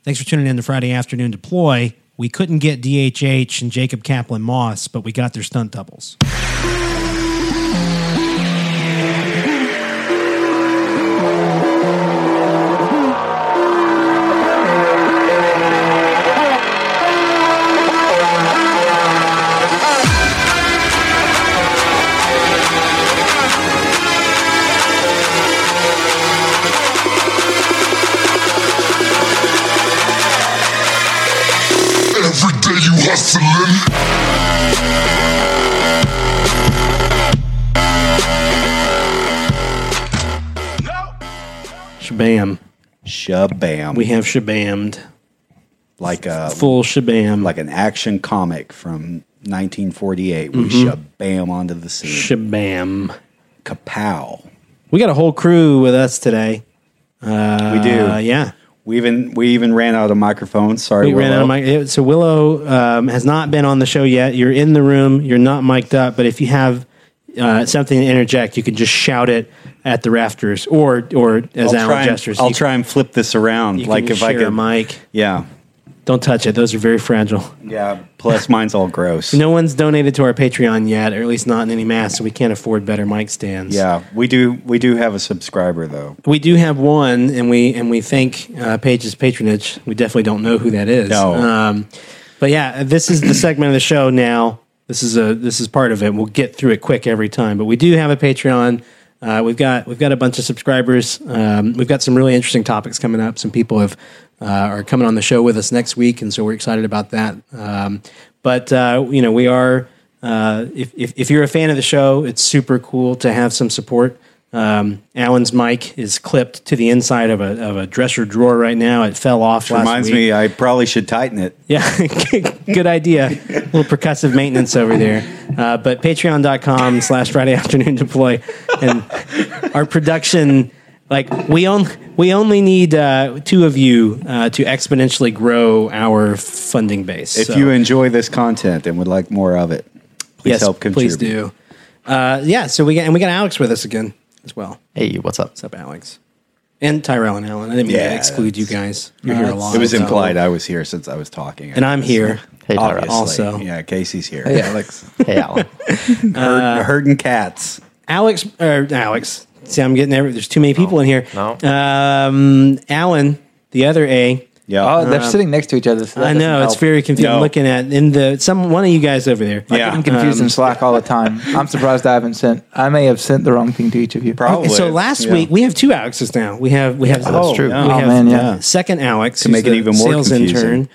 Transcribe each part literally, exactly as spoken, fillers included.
Thanks for tuning in to Friday Afternoon Deploy. We couldn't get D H H and Jacob Kaplan Moss, but we got their stunt doubles. Every day you hustling. Shabam. Shabam. We have shabammed. like a Full shabam. like an action comic from nineteen forty-eight. We Mhm. shabam onto the scene. Shabam. Kapow. We got a whole crew with us today. Uh, We do. Yeah. We even we even ran out of microphones. Sorry, We ran Willow. out of mic. So Willow um, has not been on the show yet. You're in the room. You're not mic'd up. But if you have uh, something to interject, you can just shout it at the rafters, or or as I'll Alan try and- gestures. I'll you, try and flip this around. you Like can if I share could, a mic. yeah, Don't touch it. Those are very fragile. yeah. Plus, mine's all gross. No one's donated to our Patreon yet, or at least not in any mass, so we can't afford better mic stands. Yeah, we do. We do have a subscriber though. We do have one, and we and we thank uh, Paige's patronage. We definitely don't know who that is. No. Um, but yeah, this is the segment of the show now. This is a this is part of it. We'll get through it quick every time. But we do have a Patreon. Uh, we've got we've got a bunch of subscribers. Um, we've got some really interesting topics coming up. Some people have uh, are coming on the show with us next week, and so we're excited about that. Um, but uh, you know, we are. Uh, if, if if you're a fan of the show, it's super cool to have some support. Um, Alan's mic is clipped to the inside of a of a dresser drawer right now. It fell off last Reminds week. me, I probably should tighten it. Yeah, good idea. A little percussive maintenance over there. Uh, but patreon.com slash Friday Afternoon Deploy. And our production, like, we, on, we only need uh, two of you uh, to exponentially grow our funding base. If So, you enjoy this content and would like more of it, please yes, help contribute. please do. Uh, yeah, so we got, and we got Alex with us again as well. Hey, what's up? What's up, Alex? And Tyrell and Alan. I didn't mean Yeah, to exclude you guys. You're Uh, here a it's- lot. It was so- implied I was here since I was talking. And I'm here. Hey, Tyrell. Obviously. Also. Yeah, Casey's here. Hey, Alex. Hey, Alan. Herd, herding cats. Alex, or Alex. See, I'm getting every. There's too many people in here. No. Um, Alan, the other A. Yeah. Oh, they're sitting next to each other. So that I know doesn't it's help. very confusing. No. I'm looking at in the some one of you guys over there. I Yeah. get confused Um, in Slack all the time. I'm surprised I haven't sent. I may have sent the wrong thing to each of you. Probably. So last Yeah. week we have two Alexes now. We have we have that's true. We Oh, have man, yeah. uh, second Alex To who's make it the even more sales confusing. intern.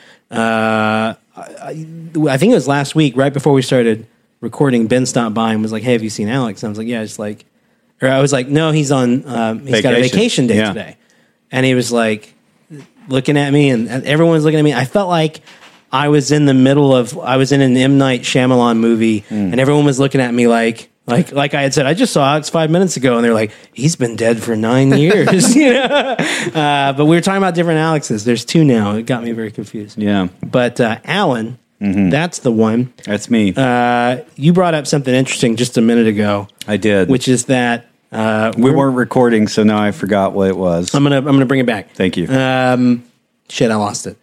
Uh, I, I think it was last week, right before we started recording. Ben stopped by and was like, "Hey, have you seen Alex?" And I was like, "Yeah." Just like, or I was like, "No, he's on. Um, he's got a Vacation. vacation day Yeah. today," and he was like, looking at me, and everyone's looking at me. I felt like I was in the middle of I was in an M. Night Shyamalan movie, Mm. and everyone was looking at me like like like I had said. I just saw Alex five minutes ago, and they're like, "He's been dead for nine years," you know. Uh, but we were talking about different Alexes. There's two now. It got me very confused. Yeah. But uh, Alan, Mm-hmm. that's the one. That's me. Uh, you brought up something interesting just a minute ago, I did. which is that uh, we weren't recording, so now I forgot what it was. I'm gonna I'm gonna bring it back. Thank you. Um, shit, I lost it.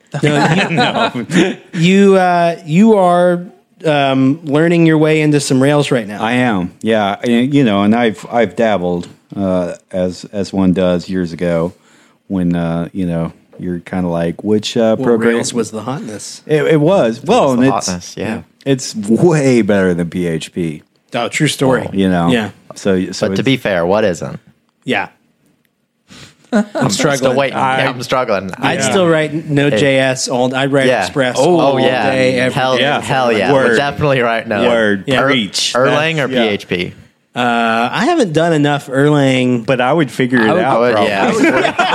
No, you, you, uh, you are um, learning your way into some Rails right now. I am, yeah. And, You know, and I've I've dabbled uh, as as one does years ago when uh, you know you're kind of like which uh, well, program Rails was the hotness. it, it was well, and the it's hotness, yeah. it's way better than P H P. Oh, true story. You know, Yeah. So, so But to it's- be fair, what isn't? Yeah. I'm struggling. Still waiting. I, yeah, I'm struggling. I'd Yeah. still write Node.js. All I'd write Yeah. Express. Oh, all yeah. day, every hell, day. Yeah. hell yeah. Word. We're definitely right now. word Yeah. preach Erlang or That's- yeah. P H P? Uh, I haven't done enough Erlang. But I would figure it I would- out. I would- probably.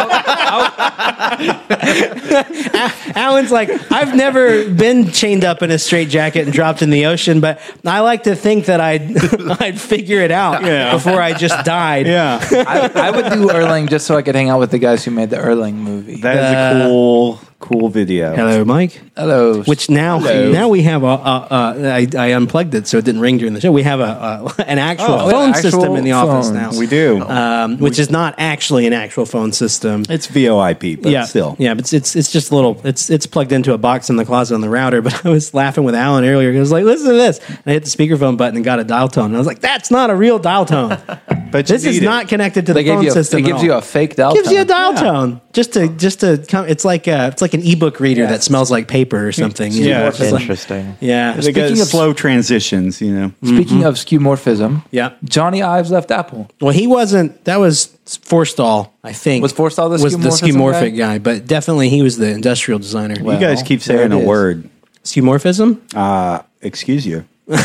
yeah. Alan's like, I've never been chained up in a straitjacket and dropped in the ocean, but I like to think that I'd I'd figure it out Yeah. before I just died. Yeah, I, I would do Erlang just so I could hang out with the guys who made the Erlang movie. that is Uh, a cool, cool video. Hello, Mike. Hello. Which now, now we have a. a, a I, I unplugged it so it didn't ring during the show. We have a, a an actual Oh, phone an actual system in the office phone. now. We do. um, which is not actually an actual phone system. It's V O I P, but yeah, still. yeah, but it's, it's it's just a little. It's it's plugged into a box in the closet on the router. But I was laughing with Alan earlier. He was like, "Listen to this!" And I hit the speakerphone button and got a dial tone. And I was like, "That's not a real dial tone. But you This is need it. not connected to they the gave phone you a, system. it at gives all. you a fake dial gives tone. you a dial Yeah. tone just to just to come. It's like a, it's like an ebook reader Yeah. that smells like paper or something. you Yeah, know? it's It's like- Interesting. yeah. They got Speaking of- slow transitions, you know. Speaking of skeuomorphism, Yeah. Johnny Ives left Apple. Well, he wasn't. That was Forstall, I think. Was Forstall the was the skeuomorphism skeuomorphic guy? But definitely he was the industrial designer. You guys keep there saying it a is. word. Skeuomorphism. Uh, excuse you.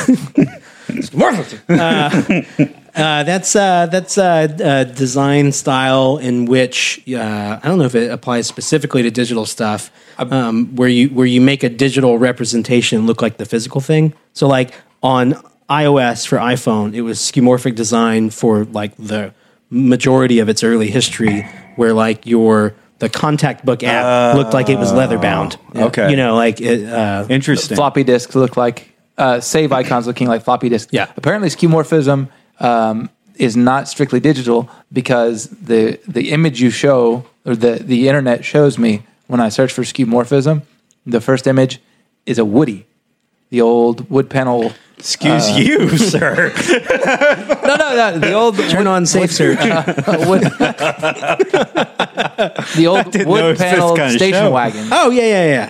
Uh, that's uh, that's uh, uh, design style in which uh, I don't know if it applies specifically to digital stuff, um, where you where you make a digital representation look like the physical thing. So, like on iOS for iPhone, it was skeuomorphic design for like the majority of its early history, where like your the contact book app looked like it was leather bound. okay. you know, like it, uh, Interesting. Floppy disks look like uh, save icons looking like floppy disks. Yeah. Apparently, skeuomorphism um, is not strictly digital because the the image you show or the the internet shows me when I search for skeuomorphism, the first image is a Woody, the old wood panel. Excuse you, sir. No, no, no. The old turn on safe search. wood, the old didn't know it wood was this panel kind of station show. wagon. Oh yeah, yeah, yeah.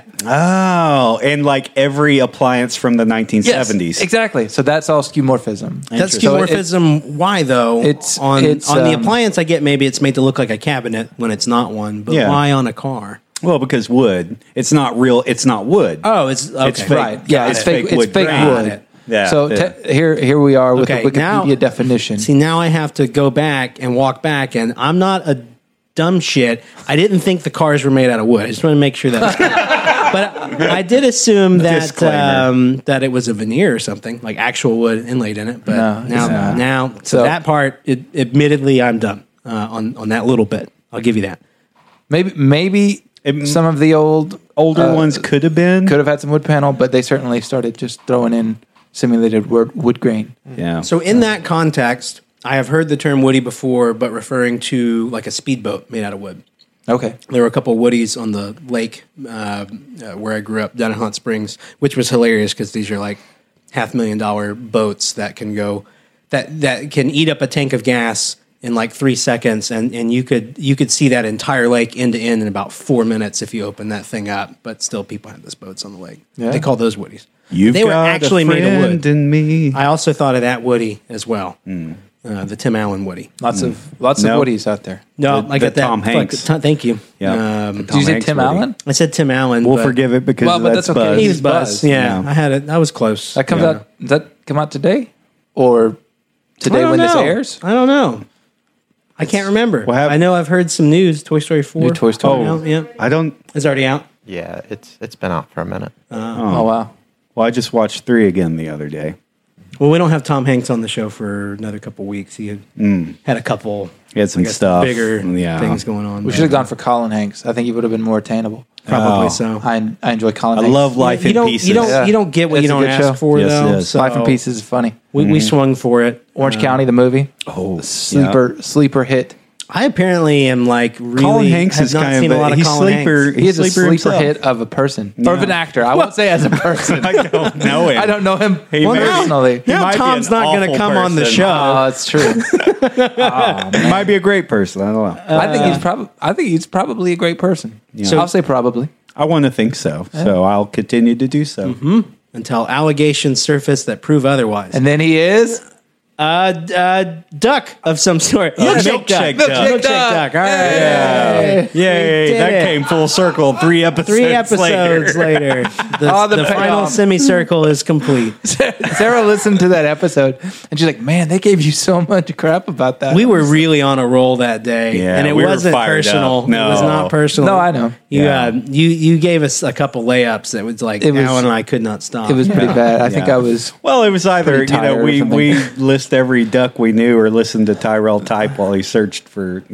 Oh, and like every appliance from the nineteen Yes, seventies. exactly. So that's all skeuomorphism. That's Interesting. So it- skeuomorphism. Why though? It's- on it's, on the um, appliance. I get maybe it's made to look like a cabinet when it's not one. But Yeah. why on a car? Well, because wood, it's not real. It's not wood. Oh, it's okay. It's fake. Right. Yeah, Got it's it. fake. Fake It's wood fake grain. wood. Got it. Yeah, So yeah. te- here, here we are with Okay, a Wikipedia now- definition. See, now I have to go back and walk back, and I'm not a dumb shit. I didn't think the cars were made out of wood. I just want to make sure that. But I did assume that Disclaimer. um, that it was a veneer or something, like actual wood inlaid in it. But No, it's now, not. now, so So- that part, it, admittedly, I'm dumb uh, on on that little bit. I'll give you that. maybe, maybe It- some of the old Older uh, ones could have been. could have had some wood panel, but they certainly started just throwing in simulated wood, wood grain. Yeah. So in that context, I have heard the term woody before, but referring to like a speedboat made out of wood. Okay. There were a couple of woodies on the lake uh, uh, where I grew up down in Hot Springs, which was hilarious because these are like half million dollar boats that can go that that can eat up a tank of gas in like three seconds, and, and you could you could see that entire lake end to end in about four minutes if you open that thing up. But still, people had those boats on the lake. Yeah. They call those woodies. You've they were got actually a made of friend wood. in me. I also thought of that Woody as well, uh, the Tim Allen Woody. Lots of lots No. of woodies out there. No, The- I got the that. Tom Like, Hanks. Tom- thank you. Yeah. Um, Did you say Hanks Tim Woody. Allen? I said Tim Allen. We'll but forgive it because Well, but that's, that's okay. Buzz. He was Buzz. Buzz. Yeah, Yeah. I had it. I was close. That comes Yeah. out. Does that come out today, or I today don't when this know. airs? I don't know. I can't remember. Well, have- I know I've heard some news. Toy Story four. New Toy Story. Oh, yeah, I don't. it's already out. Yeah, it's it's been out for a minute. Oh, wow. Well, I just watched three again the other day. Well, we don't have Tom Hanks on the show for another couple weeks. He had, had a couple. He had some I guess, stuff. bigger Yeah. things going on. We should have gone for Colin Hanks. I think he would have been more attainable. Probably Oh. so. I I enjoy Colin I Hanks. love Life you in don't, Pieces. You don't. Yeah. You don't get what It's you a don't good ask show. for, Yes, though. it is. So Life in Pieces is funny. We, we swung for it. Orange Uh, County, the movie, Oh, sleeper sleeper hit. I apparently am like really. Colin Hanks have is not kind seen of a lot of he's Colin sleeper. Hanks. He is a sleeper sleeper himself. hit of a person or of an Yeah. actor. I won't say as a person. I don't know him. I don't know him He Well, may- now- personally. He Now might be Tom's an not going to awful come on the person. show. Oh, it's true. He might be a great person. I don't know. I think he's probably. I think he's probably a great person. Yeah. So I'll say probably. I want to think so. So I'll continue to do so. Until allegations surface that prove otherwise. And then he is. Uh, d- uh, duck of some sort. Milkshake duck. Milkshake Milkshake duck. duck. All right. Yay. Yay! did That it. came full circle. Three episodes. Three episodes later. later, the, Oh, the the final payoff. semicircle is complete. Sarah listened to that episode and she's like, "Man, they gave you so much crap about that." We were really on a roll that day, Yeah, and it we were wasn't fired personal. up. No. It was not personal. No, I know. You Yeah. uh, you you gave us a couple layups that was like It was- Alan and I could not stop. It was pretty bad. I think Yeah. I was. Well, it was either Pretty you know tired or we something. we list every duck we knew or listened to Tyrell type while he searched for you know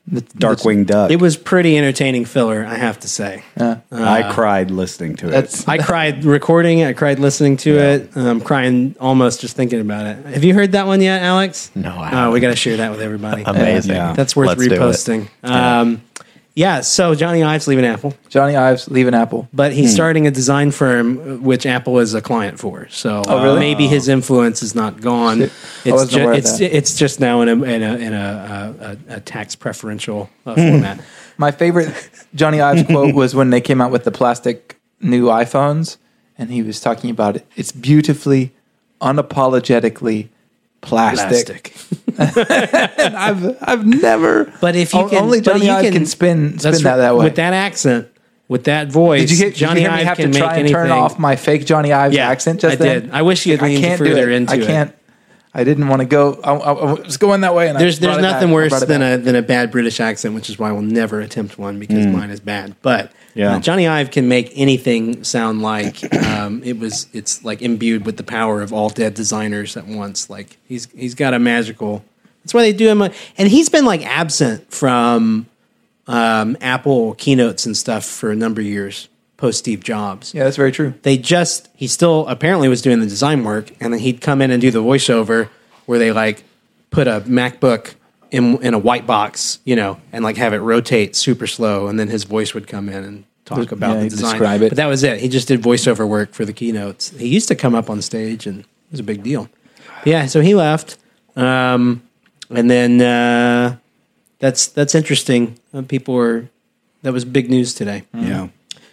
The, Darkwing Duck. It was pretty entertaining filler, I have to say. Uh, I cried listening to it. that's I cried recording it. I cried listening to it. Um, crying almost just thinking about it. Have you heard that one yet, Alex? No, I Oh, haven't. we got to share that with everybody. Amazing. Yeah. That's worth Let's do it. reposting. Um, yeah, so Johnny Ives leaving Apple, Johnny Ives leaving Apple. but he's starting a design firm, which Apple is a client for. So Oh, really? maybe his influence is not gone. I It's, wasn't ju- aware of it's, that. it's just now in a, in a, in a, a, a tax preferential uh, format. My favorite Johnny Ives quote was when they came out with the plastic new iPhones, and he was talking about it. It's beautifully, unapologetically plastic. Plastic. And I've I've never. But if you o- can, only but Johnny you Ives can, can, spin spin that's that right. that way. With that accent, with that voice. did you get Johnny did you hear me Ive have can to try make and turn anything. off my fake Johnny Ives Yeah, accent? Just I then? did. I wish you had I leaned can't do further it. into I it. can't. I didn't want to go. I, I, I was going that way, and There's I there's brought it nothing back. I worse brought it than back. a than a bad British accent, which is why we'll never attempt one because mine is bad. But Yeah. uh, Johnny Ive can make anything sound like um, it was. It's like imbued with the power of all dead designers at once. Like he's he's got a magical. That's why they do him. And he's been like absent from um, Apple keynotes and stuff for a number of years post Steve Jobs. Yeah, that's very true. They just he still apparently was doing the design work, and then he'd come in and do the voiceover where they like put a MacBook in in a white box, you know, and like have it rotate super slow, and then his voice would come in and talk about yeah, the he'd design. describe it. But that was it. He just did voiceover work for the keynotes. He used to come up on stage, and it was a big deal. Yeah, so he left, um, and then uh, that's that's interesting. Uh, people were that was big news today. yeah.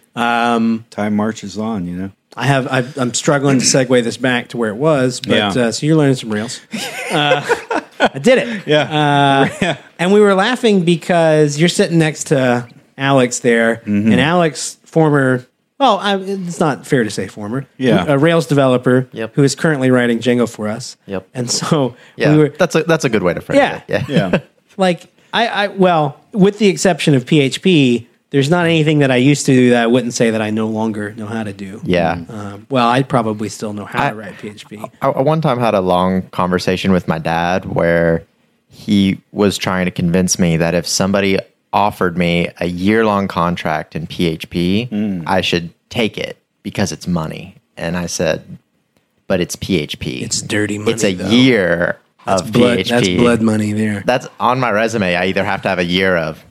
Um, Time marches on, you know. I have. I, I'm struggling to segue this back to where it was, but Yeah. uh, so you're learning some Rails. Uh, I did it. Yeah. Uh, and we were laughing because you're sitting next to Alex there, Mm-hmm. and Alex, former. Well, I, it's not fair to say former. Yeah. a Rails developer Yep. who is currently writing Django for us. Yep. And so Yeah, we were that's a that's a good way to frame Yeah. it. Yeah, Yeah. like, I, I well, with the exception of P H P. There's not anything that I used to do that I wouldn't say that I no longer know how to do. yeah. Um, well, I probably still know how I- to write P H P. I, I one time had a long conversation with my dad where he was trying to convince me that if somebody offered me a year long contract in P H P, I should take it because it's money. And I said, but it's P H P. It's dirty money. It's a though. year of blood. P H P. That's blood money there. That's on my resume. I either have to have a year of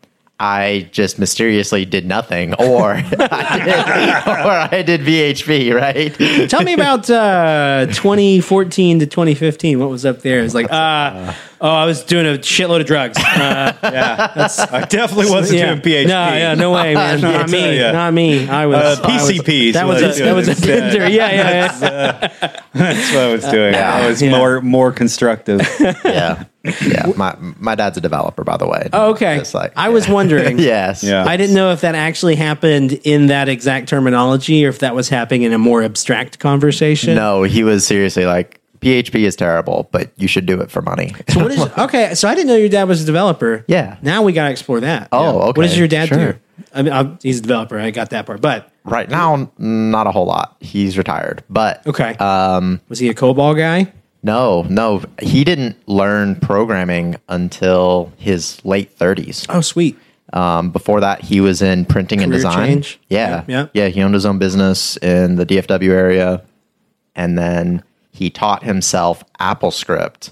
I just mysteriously did nothing, or I did, or I did V H P, right? Tell me about uh, twenty fourteen to twenty fifteen. What was up there? It's like, uh, oh, I was doing a shitload of drugs. Uh, Yeah. That's, I definitely wasn't yeah. doing P H P. No, yeah, no way, man. I'll Not tell me. ya. Not me. I was Uh, P C Ps. That was what a, I that was a instead. bender. Yeah, yeah, yeah. That's what I was doing. I was Yeah. more more constructive. Yeah, yeah. My my dad's a developer, by the way. Oh, okay. It's like, I was wondering. yes. Yeah. I didn't know if that actually happened in that exact terminology or if that was happening in a more abstract conversation. No, he was seriously like, P H P is terrible, but you should do it for money. So what is okay? So I didn't know your dad was a developer. Yeah. Now we got to explore that. Oh, okay. What does your dad Sure. do? I mean, I'm, he's a developer. I got that part, but Right now, not a whole lot. He's retired, but okay. Um, was he a COBOL guy? no, no, he didn't learn programming until his late thirties. Oh, sweet. Um, before that, he was in printing and Career design. change? Yeah, Yeah, yeah, He owned his own business in the D F W area, and then he taught himself AppleScript,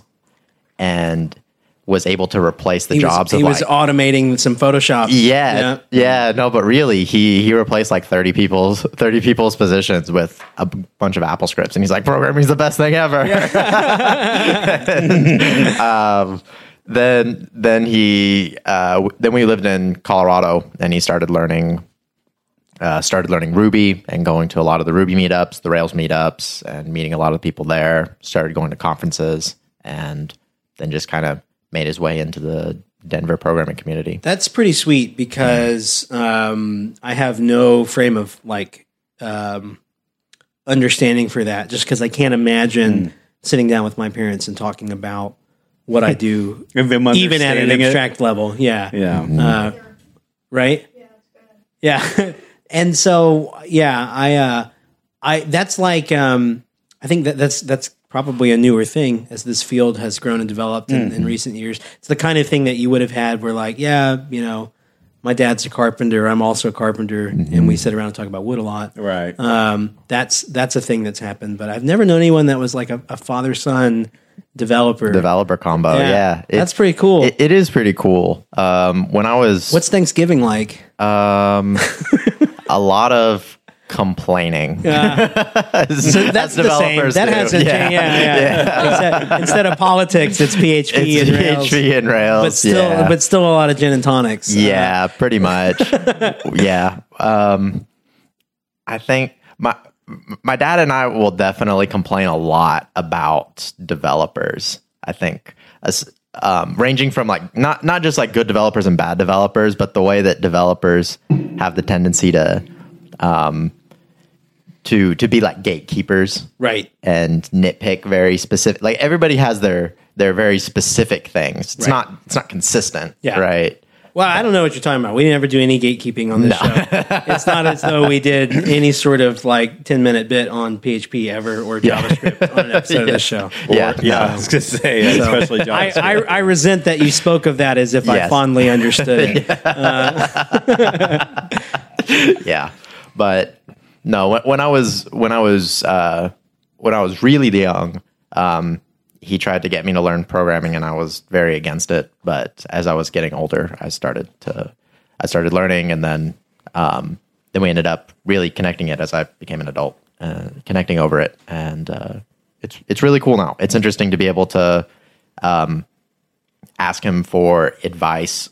and was able to replace the He jobs was, he of was like automating some Photoshop. yeah, yeah, no, but really, he he replaced like thirty people's thirty people's positions with a b- bunch of Apple scripts, and he's like, programming's the best thing ever. um, then then he uh, w- then we lived in Colorado, and he started learning uh, started learning Ruby and going to a lot of the Ruby meetups, the Rails meetups, and meeting a lot of people there. Started going to conferences, and then just kind of made his way into the Denver programming community. That's pretty sweet because um, I have no frame of like um, understanding for that. Just because I can't imagine sitting down with my parents and talking about what I do, Of them even at an understanding it. abstract level. Yeah. Yeah. Uh, right? Yeah. And so, yeah, I, uh, I, that's like, um, I think that that's, that's probably a newer thing as this field has grown and developed in, in recent years. It's the kind of thing that you would have had where, like, yeah, you know, my dad's a carpenter, I'm also a carpenter, and we sit around and talk about wood a lot. Right. Um, that's that's a thing that's happened, but I've never known anyone that was like a, a father son developer. Developer combo. Yeah. Yeah. It- That's pretty cool. It, it is pretty cool. Um, when I was What's Thanksgiving like? um, a lot of complaining. as, So that's as the same. developers That do. hasn't changed. Yeah, yeah. Instead, instead of politics, it's P H P It's and Rails. P H P and Rails. but still, yeah. but still a lot of gin and tonics. Uh, Yeah, pretty much. yeah. Um, I think my my dad and I will definitely complain a lot about developers. I think as, um, ranging from like not not just like good developers and bad developers, but the way that developers have the tendency to um, to to be like gatekeepers, right. and nitpick very specific. Like everybody has their their very specific things. It's Right. not it's not consistent, Yeah. right? Well, I don't know what you're talking about. We never do any gatekeeping on this show. It's not as though we did any sort of like ten minute bit on P H P ever or JavaScript on an episode of this show. Yeah, Yeah, I was going to say, So, especially I, JavaScript. I, I resent that you spoke of that as if I Yes. fondly understood it. yeah, but no. When, when I was when I was uh, when I was really young, um, he tried to get me to learn programming, and I was very against it. But as I was getting older, I started to I started learning, and then um, then we ended up really connecting it as I became an adult, uh, connecting over it, and uh, it's it's really cool now. It's interesting to be able to um, ask him for advice,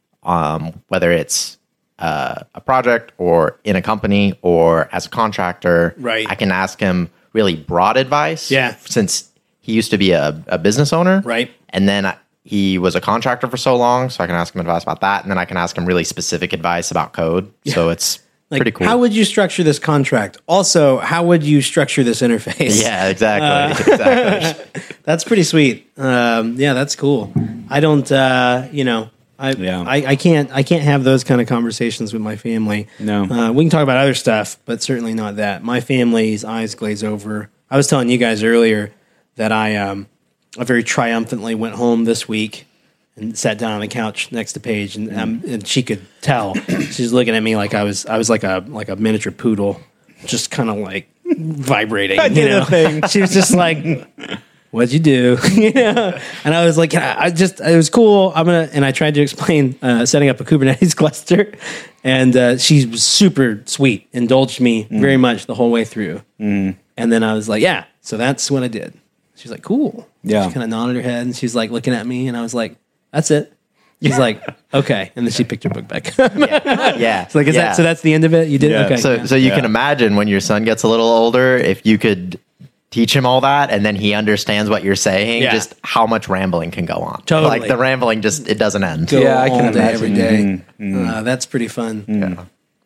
um, whether it's uh, a project or in a company or as a contractor. Right. I can ask him really broad advice. Yeah. Since he used to be a, a business owner. Right. And then I, he was a contractor for so long, so I can ask him advice about that. And then I can ask him really specific advice about code. So it's Like, pretty cool. how would you structure this contract? Also, how would you structure this interface? yeah, exactly. Uh, exactly. That's pretty sweet. Um, yeah, that's cool. I don't, uh, you know, I, Yeah. I, I can't, I can't have those kind of conversations with my family. No. uh, we can talk about other stuff, but certainly not that. My family's eyes glaze over. I was telling you guys earlier that I, um, I very triumphantly went home this week and sat down on the couch next to Paige, and um, and she could tell. She's looking at me like I was, I was like a like a miniature poodle, just kind of like vibrating. You did a know, thing. she was just like, "What'd you do?" you know, and I was like, I I just, it was cool. I'm gonna, and I tried to explain uh, setting up a Kubernetes cluster, and uh, she was super sweet, indulged me Mm. very much the whole way through. Mm. And then I was like, "Yeah," so that's what I did. She's like, "Cool." Yeah. She kind of nodded her head, and she's like looking at me, and I was like, "That's it." She's like, "Okay," and then she picked her book back. up. yeah. It's like, is yeah. that so? That's the end of it. You did Yeah. okay. So, yeah. so you Yeah. can imagine when your son gets a little older, if you could teach him all that and then he understands what you're saying, Yeah. just how much rambling can go on. Totally. Like the rambling just, it doesn't end. Go Yeah, I can all day, every imagine. day. Uh, that's pretty fun. Yeah.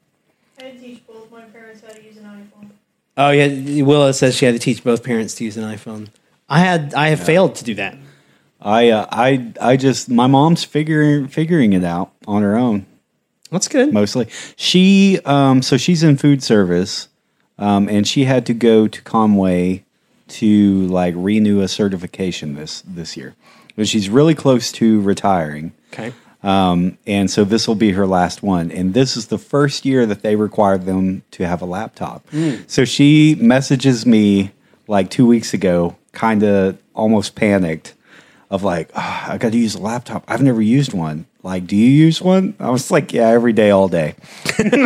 I had to teach both my parents how to use an iPhone. Oh yeah, Willa says she had to teach both parents to use an iPhone. I had, I have failed to do that. I, uh, I, I just, my mom's figuring figuring it out on her own. That's good. Mostly, she, um, so she's in food service, um, and she had to go to Conway to like renew a certification this this year, but she's really close to retiring. Okay. Um, and so this will be her last one. And this is the first year that they require them to have a laptop. So she messages me like two weeks ago, kind of almost panicked, of like, oh, I got to use a laptop. I've never used one. Like, do you use one? I was like, yeah, every day, all day. And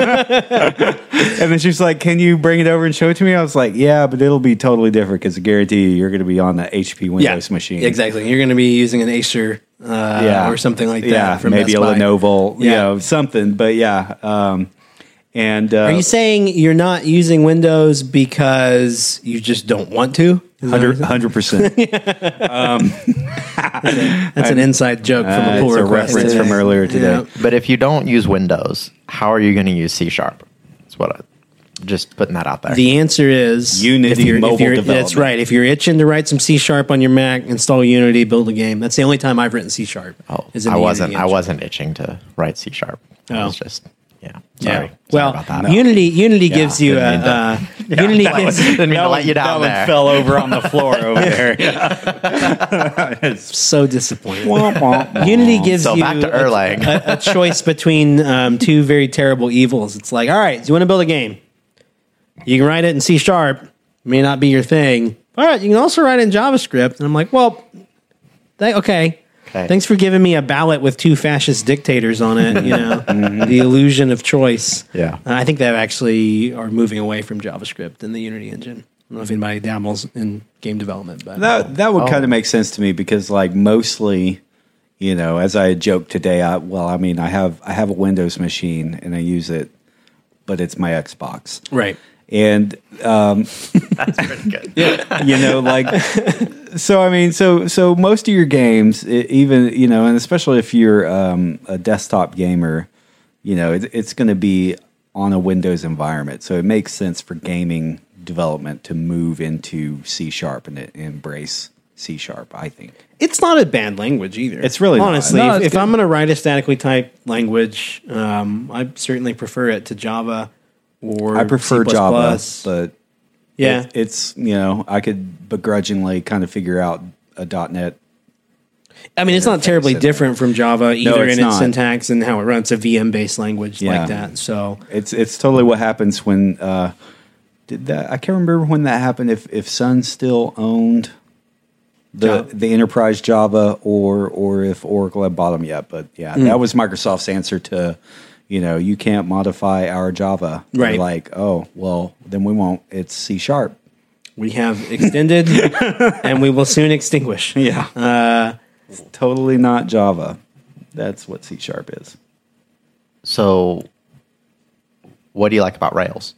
then she's like, can you bring it over and show it to me? I was like, yeah, but it'll be totally different because I guarantee you, you're going to be on the H P Windows machine. Exactly. You're going to be using an Acer uh, Yeah. or something like that. Yeah, from maybe Best a Buy. Lenovo, you Yeah. know, something. But yeah, um, and uh, Are you saying you're not using Windows because you just don't want to? Is that what you're saying? hundred percent. That's an inside joke from a Uh, pull it's a request reference today. from earlier today. Yeah. But if you don't use Windows, how are you going to use C Sharp? That's what I, just putting that out there. The answer is Unity if you're, mobile if you're, That's development. right. If you're itching to write some C sharp on your Mac, install Unity, build a game. That's the only time I've written C sharp. oh, is in I the wasn't, Unity I engine. wasn't itching to write C Sharp. I Oh. was just, yeah. Sorry. Yeah. Well, Sorry about that. Unity Unity Yeah, gives you didn't a, mean uh, Unity gives Didn't mean to let you that down one there. fell over on the floor over there. so disappointed. Unity gives So you back to a- Erlang. a, a choice between um, two very terrible evils. It's like, all right, do you want to build a game? You can write it in C Sharp. May not be your thing. All right, you can also write it in JavaScript. And I'm like, well, th- okay. Okay. Thanks for giving me a ballot with two fascist dictators on it. You know, the illusion of choice. Yeah. Uh, I think they actually are moving away from JavaScript in the Unity engine. I don't know if anybody dabbles in game development, but That that would Oh. kind of make sense to me because, like, mostly, you know, as I joked today, I, well, I mean, I have I have a Windows machine and I use it, but it's my Xbox, right. and That's pretty good. you know, like, so I mean, so so most of your games, e- even you know, and especially if you're um, a desktop gamer, you know, it, it's going to be on a Windows environment, so it makes sense for gaming development to move into C Sharp and embrace C Sharp. I think. It's not a bad language either. It's really not. honestly. No, if it's if good. I'm going to write a statically typed language, um, I certainly prefer it to Java or I prefer C++. Java, but yeah, it- it's you know I could begrudgingly kind of figure out a .NET. I mean, it's not terribly in there. different from Java either it's in its not. syntax and how it runs. A V M based language Yeah. like that. So It's it's totally what happens when uh, did that I can't remember when that happened. If if Sun still owned the Java. the enterprise Java or or if Oracle had bought them yet, but yeah, Hmm. that was Microsoft's answer to. You know, you can't modify our Java. They're Right. like, oh, well, then we won't. It's C Sharp. we have extended, and we will soon extinguish. Yeah. Uh, It's totally not Java. That's what C Sharp is. So, what do you like about Rails?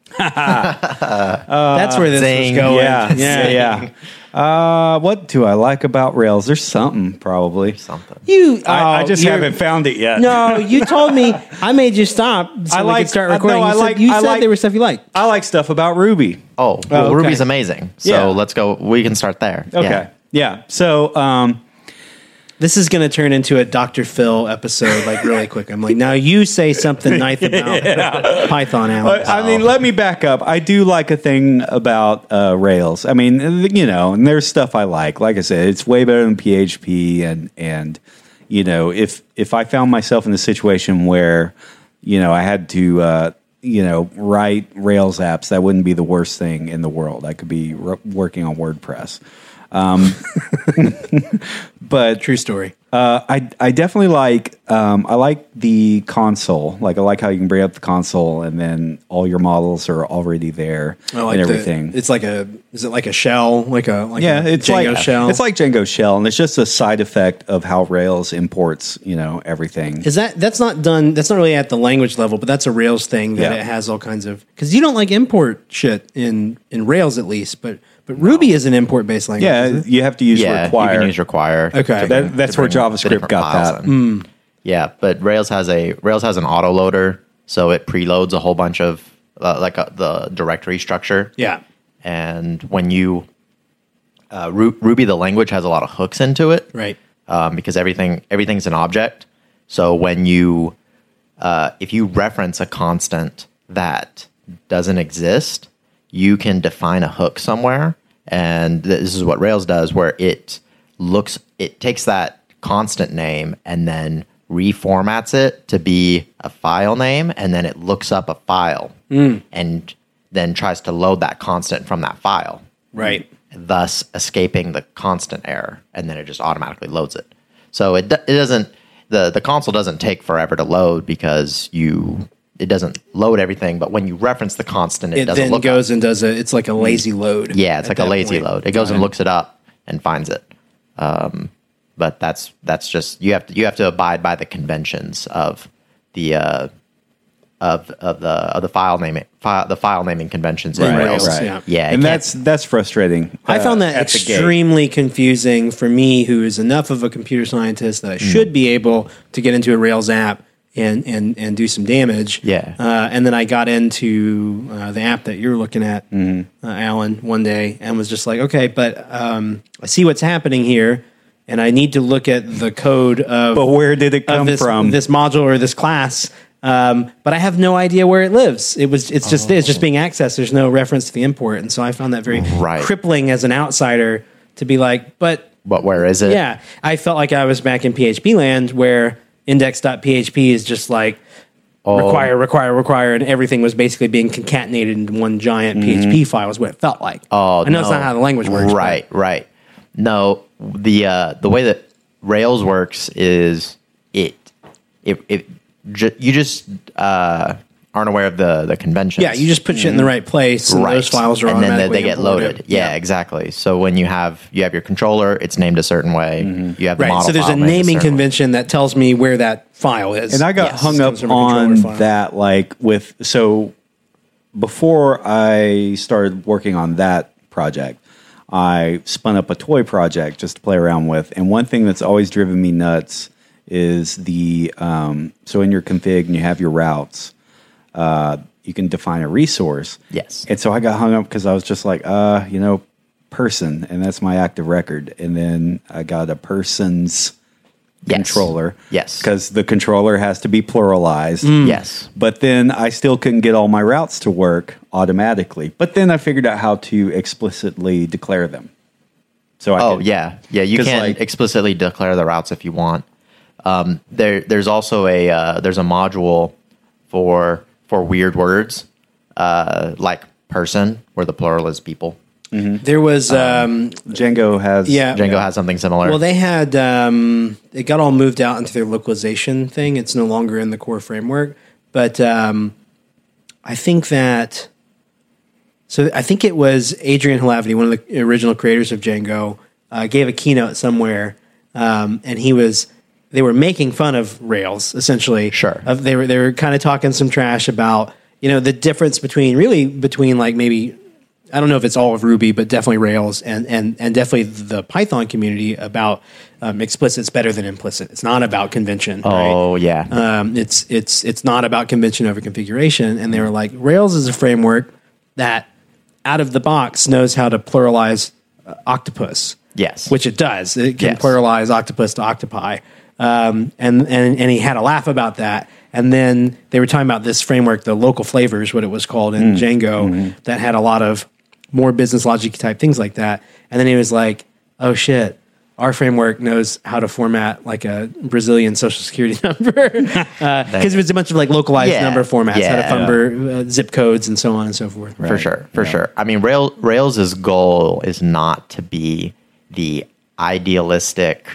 that's where this zing. was going. Yeah, yeah, yeah. Uh, what do I like about Rails? There's something, probably. Something. You, I, I oh, just you're- haven't found it yet. No, you told me. I made you stop so I we like- could start I- no, recording. I you said, like- you I said like- there were stuff you liked. I like stuff about Ruby. Oh, well, okay. Ruby's amazing. So Yeah. let's go. We can start there. Okay. Yeah. Yeah. So, um, This is going to turn into a Doctor Phil episode, like really quick. I'm like, now you say something nice about Python, Alex. I mean, let me back up. I do like a thing about uh, Rails. I mean, you know, and there's stuff I like. Like I said, it's way better than P H P, and and you know, if if I found myself in a situation where you know I had to uh, you know write Rails apps, that wouldn't be the worst thing in the world. I could be r- working on WordPress. Um, but True story. Uh, I I definitely like um, I like the console. Like I like how you can bring up the console and then all your models are already there I like and the- everything. it's like a, is it like a shell? Like a, like yeah, a it's Django like shell? it's like Django shell, and it's just a side effect of how Rails imports. You know everything. Is that, that's not done, that's not really at the language level, but that's a Rails thing that Yeah. it has all kinds of, because you don't like import shit in, in Rails at least, but, but Ruby is an import based language. Yeah, isn't it? you have to use Yeah, require. you can use require. Okay. to- That- that's to where bring the JavaScript different got files that. Mm. in. Yeah, but Rails has a Rails has an autoloader, so it preloads a whole bunch of uh, like uh the directory structure. Yeah. And when you uh, Ru- Ruby, the language has a lot of hooks into it, Right. um, because everything everything's an object. So when you uh, if you reference a constant that doesn't exist, you can define a hook somewhere, and this is what Rails does, where it looks it takes that constant name and then reformats it to be a file name, and then it looks up a file and then tries to load that constant from that file, Right. thus escaping the constant error, and then it just automatically loads it. So it do- it doesn't the the console doesn't take forever to load because you it doesn't load everything, but when you reference the constant, it, It doesn't then look goes up. and does a, it's like a lazy load. Yeah, it's at like a that lazy point. load. It goes and looks it up and finds it. Um, but that's that's just you have to you have to abide by the conventions of the uh, of of the of the file naming file the file naming conventions in Right, Rails. right. Yeah. Yeah, it and can't- that's that's frustrating. I uh, found that at the gate. extremely confusing for me, who is enough of a computer scientist that I Hmm. should be able to get into a Rails app and and, and do some damage. Yeah. Uh, and then I got into uh, the app that you're looking at, Mm-hmm. uh, Alan, one day, and was just like, okay, but um, I see what's happening here, and I need to look at the code of But where did it of come this, from? this module or this class. Uh, Um, but I have no idea where it lives. It was it's just it's just being accessed. There's no reference to the import, and so I found that very Right. crippling as an outsider to be like, but But where is it? yeah, I felt like I was back in P H P land where index.php is just like require, require, require, and everything was basically being concatenated into one giant P H P file is what it felt like. Oh, I know it's no. not how the language works. Right, right. No, the uh, the way that Rails works is it it it ju- you just uh, aren't aware of the the conventions. Yeah, you just put shit in the right place, and right. those files are and then they, automatically they get imported. loaded. Yeah, exactly. So when you have you have your controller, it's named a certain way. You have the Right. model So there's file a named naming certain way. convention that tells me where that file is. And I got Yes. hung up Comes from a controller on file. that, like with so before I started working on that project, I spun up a toy project just to play around with. And one thing that's always driven me nuts is the um, so in your config and you have your routes, uh, you can define a resource. Yes. And so I got hung up because I was just like, uh, you know, person, and that's my active record. And then I got a person's Yes. controller. Yes. Because the controller has to be pluralized. Yes. But then I still couldn't get all my routes to work automatically. But then I figured out how to explicitly declare them. So I Oh could- yeah, yeah. You 'cause, can like- explicitly declare the routes if you want. Um, there, there's also a uh, there's a module for for weird words uh, like person, where the plural is people. There was um, Django has Yeah. Django has something similar. well, they had um, it got all moved out into their localization thing. It's no longer in the core framework, but um, I think that. So I think it was Adrian Halavity, one of the original creators of Django, uh, gave a keynote somewhere, um, and he was they were making fun of Rails essentially. Sure. Of, they were they were kind of talking some trash about you know the difference between really between like maybe. I don't know if it's all of Ruby, but definitely Rails and and and definitely the Python community about um, explicit's better than implicit. It's not about convention. oh right? yeah, Um, it's it's it's not about convention over configuration. And they were like, Rails is a framework that out of the box knows how to pluralize uh, octopus. Yes. which it does. It can Yes. pluralize octopus to octopi. Um, and, and and he had a laugh about that. And then they were talking about this framework, the local flavors, what it was called in Django, that had a lot of more business logic type things like that. And then he was like, "Oh shit, our framework knows how to format like a Brazilian social security number because it was a bunch of like localized Yeah. number formats, how to Yeah. number uh, zip codes and so on and so forth." for sure, for sure. I mean, Rail, Rails's goal is not to be the idealistic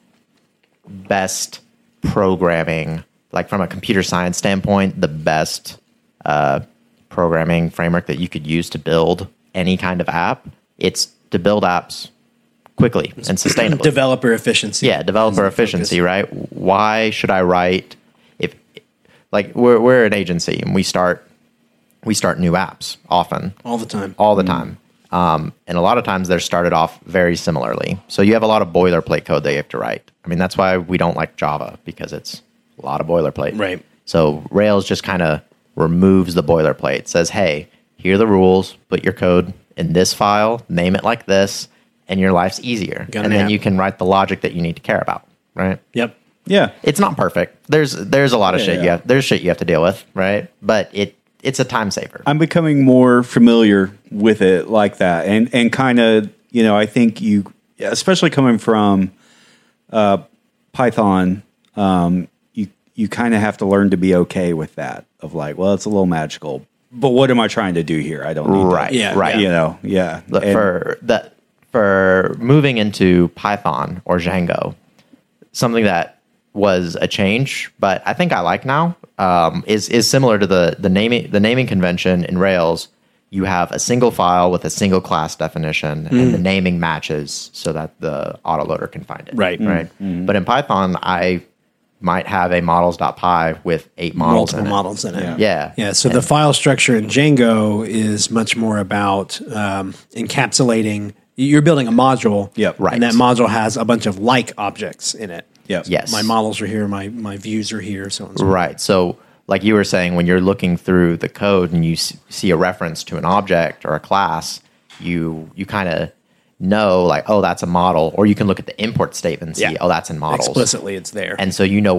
best programming, like from a computer science standpoint, the best uh, programming framework that you could use to build any kind of app. It's to build apps quickly and sustainably. Developer efficiency. Yeah, developer is the efficiency, focus. right? Why should I write if like we're we're an agency and we start we start new apps often, All the time. all the time. Um, and a lot of times they're started off very similarly. So you have a lot of boilerplate code that you have to write. I mean, that's why we don't like Java, because it's a lot of boilerplate. Right. So Rails just kind of removes the boilerplate, says, hey, here are the rules, put your code in this file, name it like this, and your life's easier. Got an and then app. you can write the logic that you need to care about, right? Yep. Yeah. It's not perfect. There's there's a lot of Yeah, shit yeah. you have there's shit you have to deal with, right? But it it's a time saver. I'm becoming more familiar with it like that. And and kind of, you know, I think you, especially coming from uh, Python, um, you you kind of have to learn to be okay with that. Of like, well, it's a little magical, but what am I trying to do here? I don't need that. Right, Yeah, right. You know, yeah. Look, And- for that for moving into Python or Django, something that was a change, but I think I like now, um, is is similar to the the naming the naming convention in Rails. You have a single file with a single class definition, and the naming matches so that the autoloader can find it. Right. right. But in Python, I might have a models.py with eight models Multiple in it. models in it. Yeah. Yeah, so the file structure in Django is much more about um, encapsulating. You're building a module, Yep. Right. and that module has a bunch of like objects in it. Yep. Yes. My models are here, my my views are here, so on and so forth. Right. So, like you were saying, when you're looking through the code and you s- see a reference to an object or a class, you you kind of know, like, oh, that's a model. Or you can look at the import statement and see, Yeah. oh, that's in models. Explicitly, it's there. And so you know, it,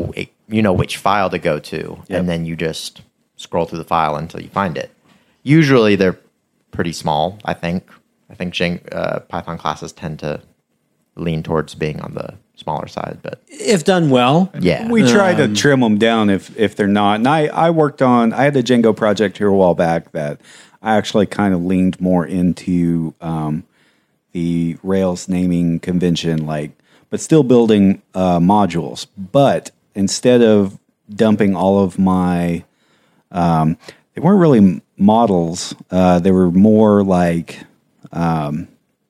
you know which file to go to, Yep. and then you just scroll through the file until you find it. Usually they're pretty small. I think. I think Jang, uh, Python classes tend to lean towards being on the smaller side, but If done well. yeah, We try to trim them down if if they're not. And I, I worked on, I had a Django project here a while back that I actually kind of leaned more into um, the Rails naming convention, like, but still building uh, modules. But instead of dumping all of my, um, they weren't really models. Uh, they were more like, um,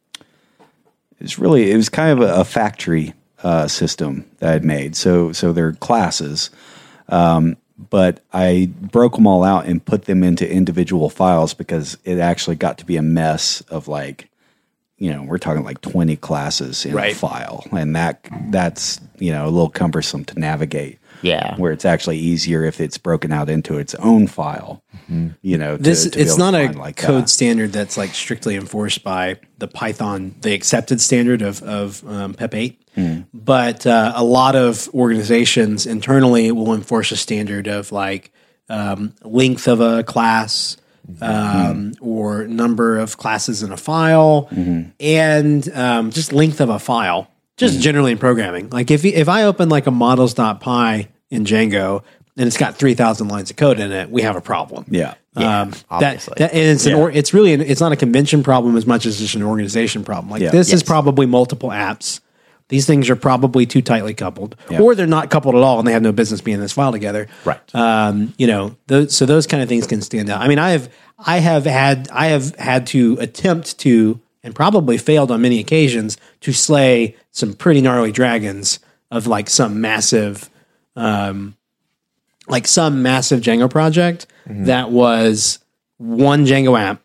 it was really, it was kind of a, a factory uh, system that I'd made. So, so they're classes. Um, but I broke them all out and put them into individual files because it actually got to be a mess of like, you know, we're talking like twenty classes in Right. a file. And that that's, you know, a little cumbersome to navigate. Yeah. Where it's actually easier if it's broken out into its own file, you know, to, This to be it's able not to a find like code that. standard that's like strictly enforced by the Python, the accepted standard of of um, P E P eight. Hmm. But uh, a lot of organizations internally will enforce a standard of like um, length of a class um, or number of classes in a file, Mm-hmm. and um, just length of a file. Just Mm-hmm. generally in programming, like if if I open like a models.py in Django and it's got three thousand lines of code in it, we have a problem. Yeah. Yeah, um, that, obviously. that and it's an or, it's really an, it's not a convention problem as much as just an organization problem. Like Yeah. this is Yes. probably multiple apps. These things are probably too tightly coupled, Yeah. or they're not coupled at all, and they have no business being in this file together. Right. Um, you know, those, so those kind of things can stand out. I mean, I have I have had I have had to attempt to and probably failed on many occasions to slay some pretty gnarly dragons of like some massive um, like some massive Django project that was one Django app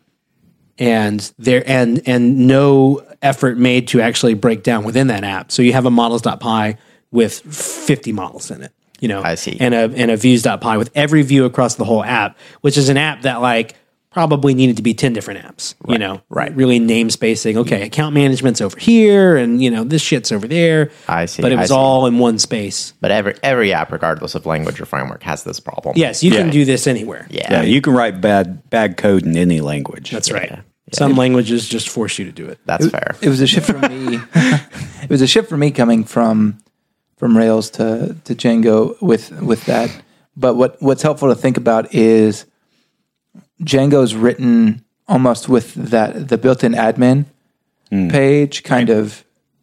and there and and no effort made to actually break down within that app. So you have a models.py with fifty models in it, you know, I see. and a and a views.py with every view across the whole app, which is an app that like probably needed to be ten different apps, you know, right. really namespacing. Okay, account management's over here and you know, this shit's over there. I see, But it I was see. all in one space. But every every app, regardless of language or framework, has this problem. Yes, you can Yeah. do this anywhere. Yeah. Yeah, you can write bad bad code in any language. That's right. Yeah. Some languages just force you to do it. That's fair. It was a shift for me. It was a shift for me coming from from Rails to to Django with with that. But what what's helpful to think about is Django's written almost with that the built-in admin page kind of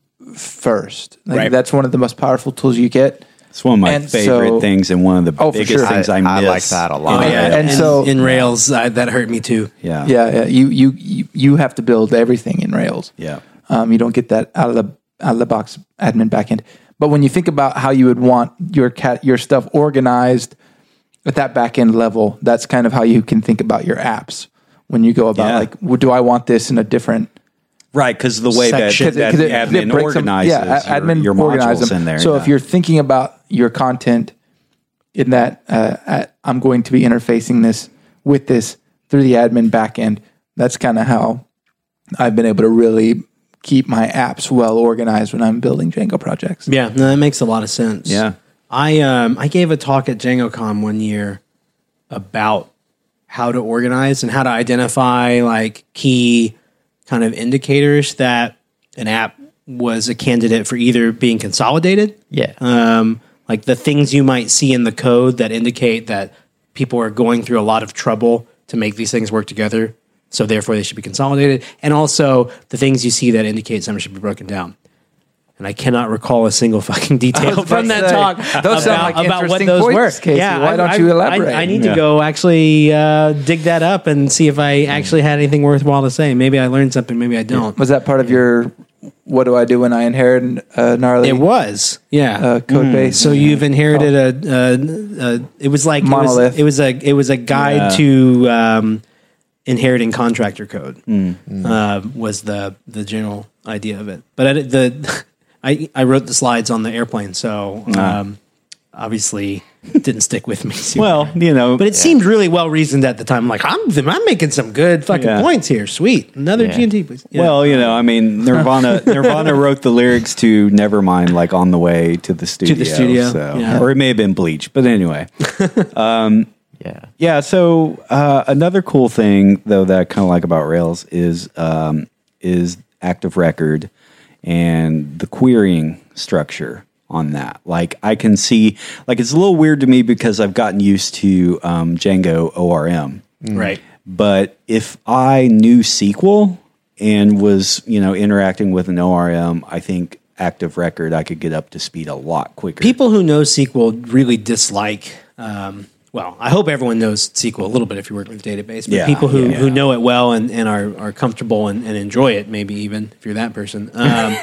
first. Like Right. that's one of the most powerful tools you get. It's one of my And favorite so- things and one of the Oh, for biggest sure. things I, I- I miss. like that a lot. in Yeah, Rails. and and so- in Rails, uh, that hurt me too. yeah. Yeah, yeah. You you you, you have to build everything in Rails. Yeah. Um, you don't get that out of the out of the box admin backend. But when you think about how you would want your cat your stuff organized at that backend level, that's kind of how you can think about your apps. When you go about Yeah. like, well, do I want this in a different Right, because the way that, Section. that Cause it- admin it breaks them- organizes yeah, a- your, admin your organize modules them. in there. So yeah. if you're thinking about your content in that, uh, at, I'm going to be interfacing this with this through the admin backend. That's kind of how I've been able to really keep my apps well organized when I'm building Django projects. Yeah, no, that makes a lot of sense. Yeah. I um I gave a talk at DjangoCon one year about how to organize and how to identify like key kind of indicators that an app was a candidate for either being consolidated. Yeah. Um, like the things you might see in the code that indicate that people are going through a lot of trouble to make these things work together. So therefore they should be consolidated. And also the things you see that indicate something should be broken down. And I cannot recall a single fucking detail about from to that say, talk those sound about, like about what interesting those points, were. Casey. Why I- don't I- you I- elaborate? I, need Yeah. to go actually uh, dig that up and see if I actually had anything worthwhile to say. Maybe I learned something, maybe I don't. Was that part of your, what do I do when I inherit a gnarly It was, yeah. uh, code base? So you've inherited a, a, a it was like Monolith. It was, it was a it was a guide Yeah. to um, inheriting contractor code. Uh, was the the general idea of it. But I, did- the I I wrote the slides on the airplane, so um, obviously didn't stick with me. super. Well, you know, but it seemed really well reasoned at the time. Like I'm, I'm making some good fucking Yeah. points here. Sweet, another Yeah. G and T, please. Yeah. well, you know, I mean, Nirvana Nirvana wrote the lyrics to Nevermind like on the way to the studio. studio, so, yeah. or it may have been Bleach, but anyway. Yeah. Yeah. So uh, another cool thing, though, that I kind of like about Rails is um, is active record and the querying structure on that. Like I can see, like it's a little weird to me because I've gotten used to um, Django O R M. right. But if I knew S Q L and was, you know, interacting with an O R M, I think active record I could get up to speed a lot quicker. People who know S Q L really dislike. Um, well, I hope everyone knows S Q L a little bit if you're working with a database. But Yeah, people who, yeah, who yeah. know it well and, and are, are comfortable and, and enjoy it, maybe even if you're that person, um,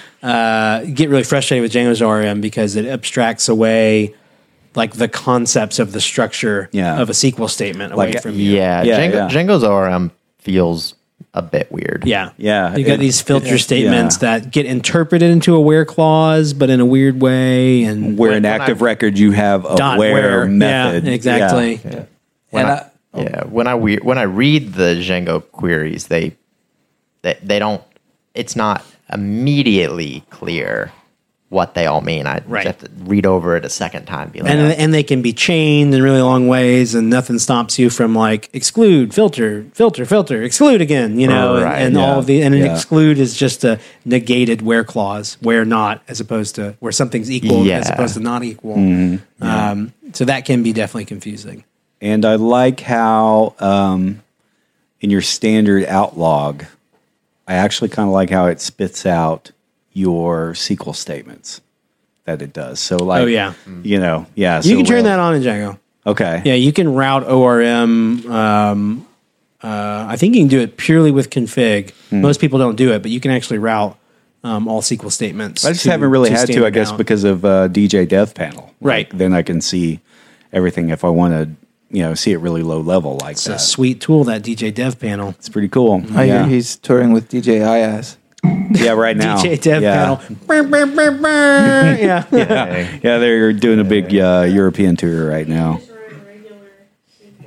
uh, get really frustrated with Django's O R M because it abstracts away like the concepts of the structure Yeah. of a S Q L statement away Like, from you. Yeah. Yeah, Django, yeah. Django's O R M feels a bit weird. Yeah. Yeah, You got it- these filter it- statements yeah. that get interpreted into a where clause, but in a weird way. And Where when- in when active I- record you have a dot where, where. method. Yeah, exactly. Yeah. When And I, I- yeah, when I we, when I read the Django queries, they they they don't. It's not immediately clear what they all mean. I Right. just have to read over it a second time. Be like, And, and they can be chained in really long ways, and nothing stops you from like exclude, filter, filter, filter, exclude again, you know, Right, and, and all yeah, of the, and an yeah. exclude is just a negated where clause, where not, as opposed to where something's equal as Yeah. opposed to not equal. Mm-hmm. Um, so that can be definitely confusing. And I like how um, in your standard outlog, I actually kind of like how it spits out your S Q L statements that it does. So like, Oh, yeah. you know, yeah. You so can turn we'll- that on in Django. Okay. Yeah, you can route O R M. Um, uh, I think you can do it purely with config. Hmm. Most people don't do it, but you can actually route um, all S Q L statements. I just to- haven't really had to, I standard guess, out. because of uh, D J Dev Panel. Right. Like, then I can see everything if I want to, you know, see it really low level like It's that. a sweet tool, that D J Dev panel. It's pretty cool. I yeah. hear he's touring with D J I A S. yeah, right now. D J Dev yeah. panel. Brr, brr, brr, brr. Yeah. Yeah. yeah, they're doing a big uh, European tour right now. Just write a regular S Q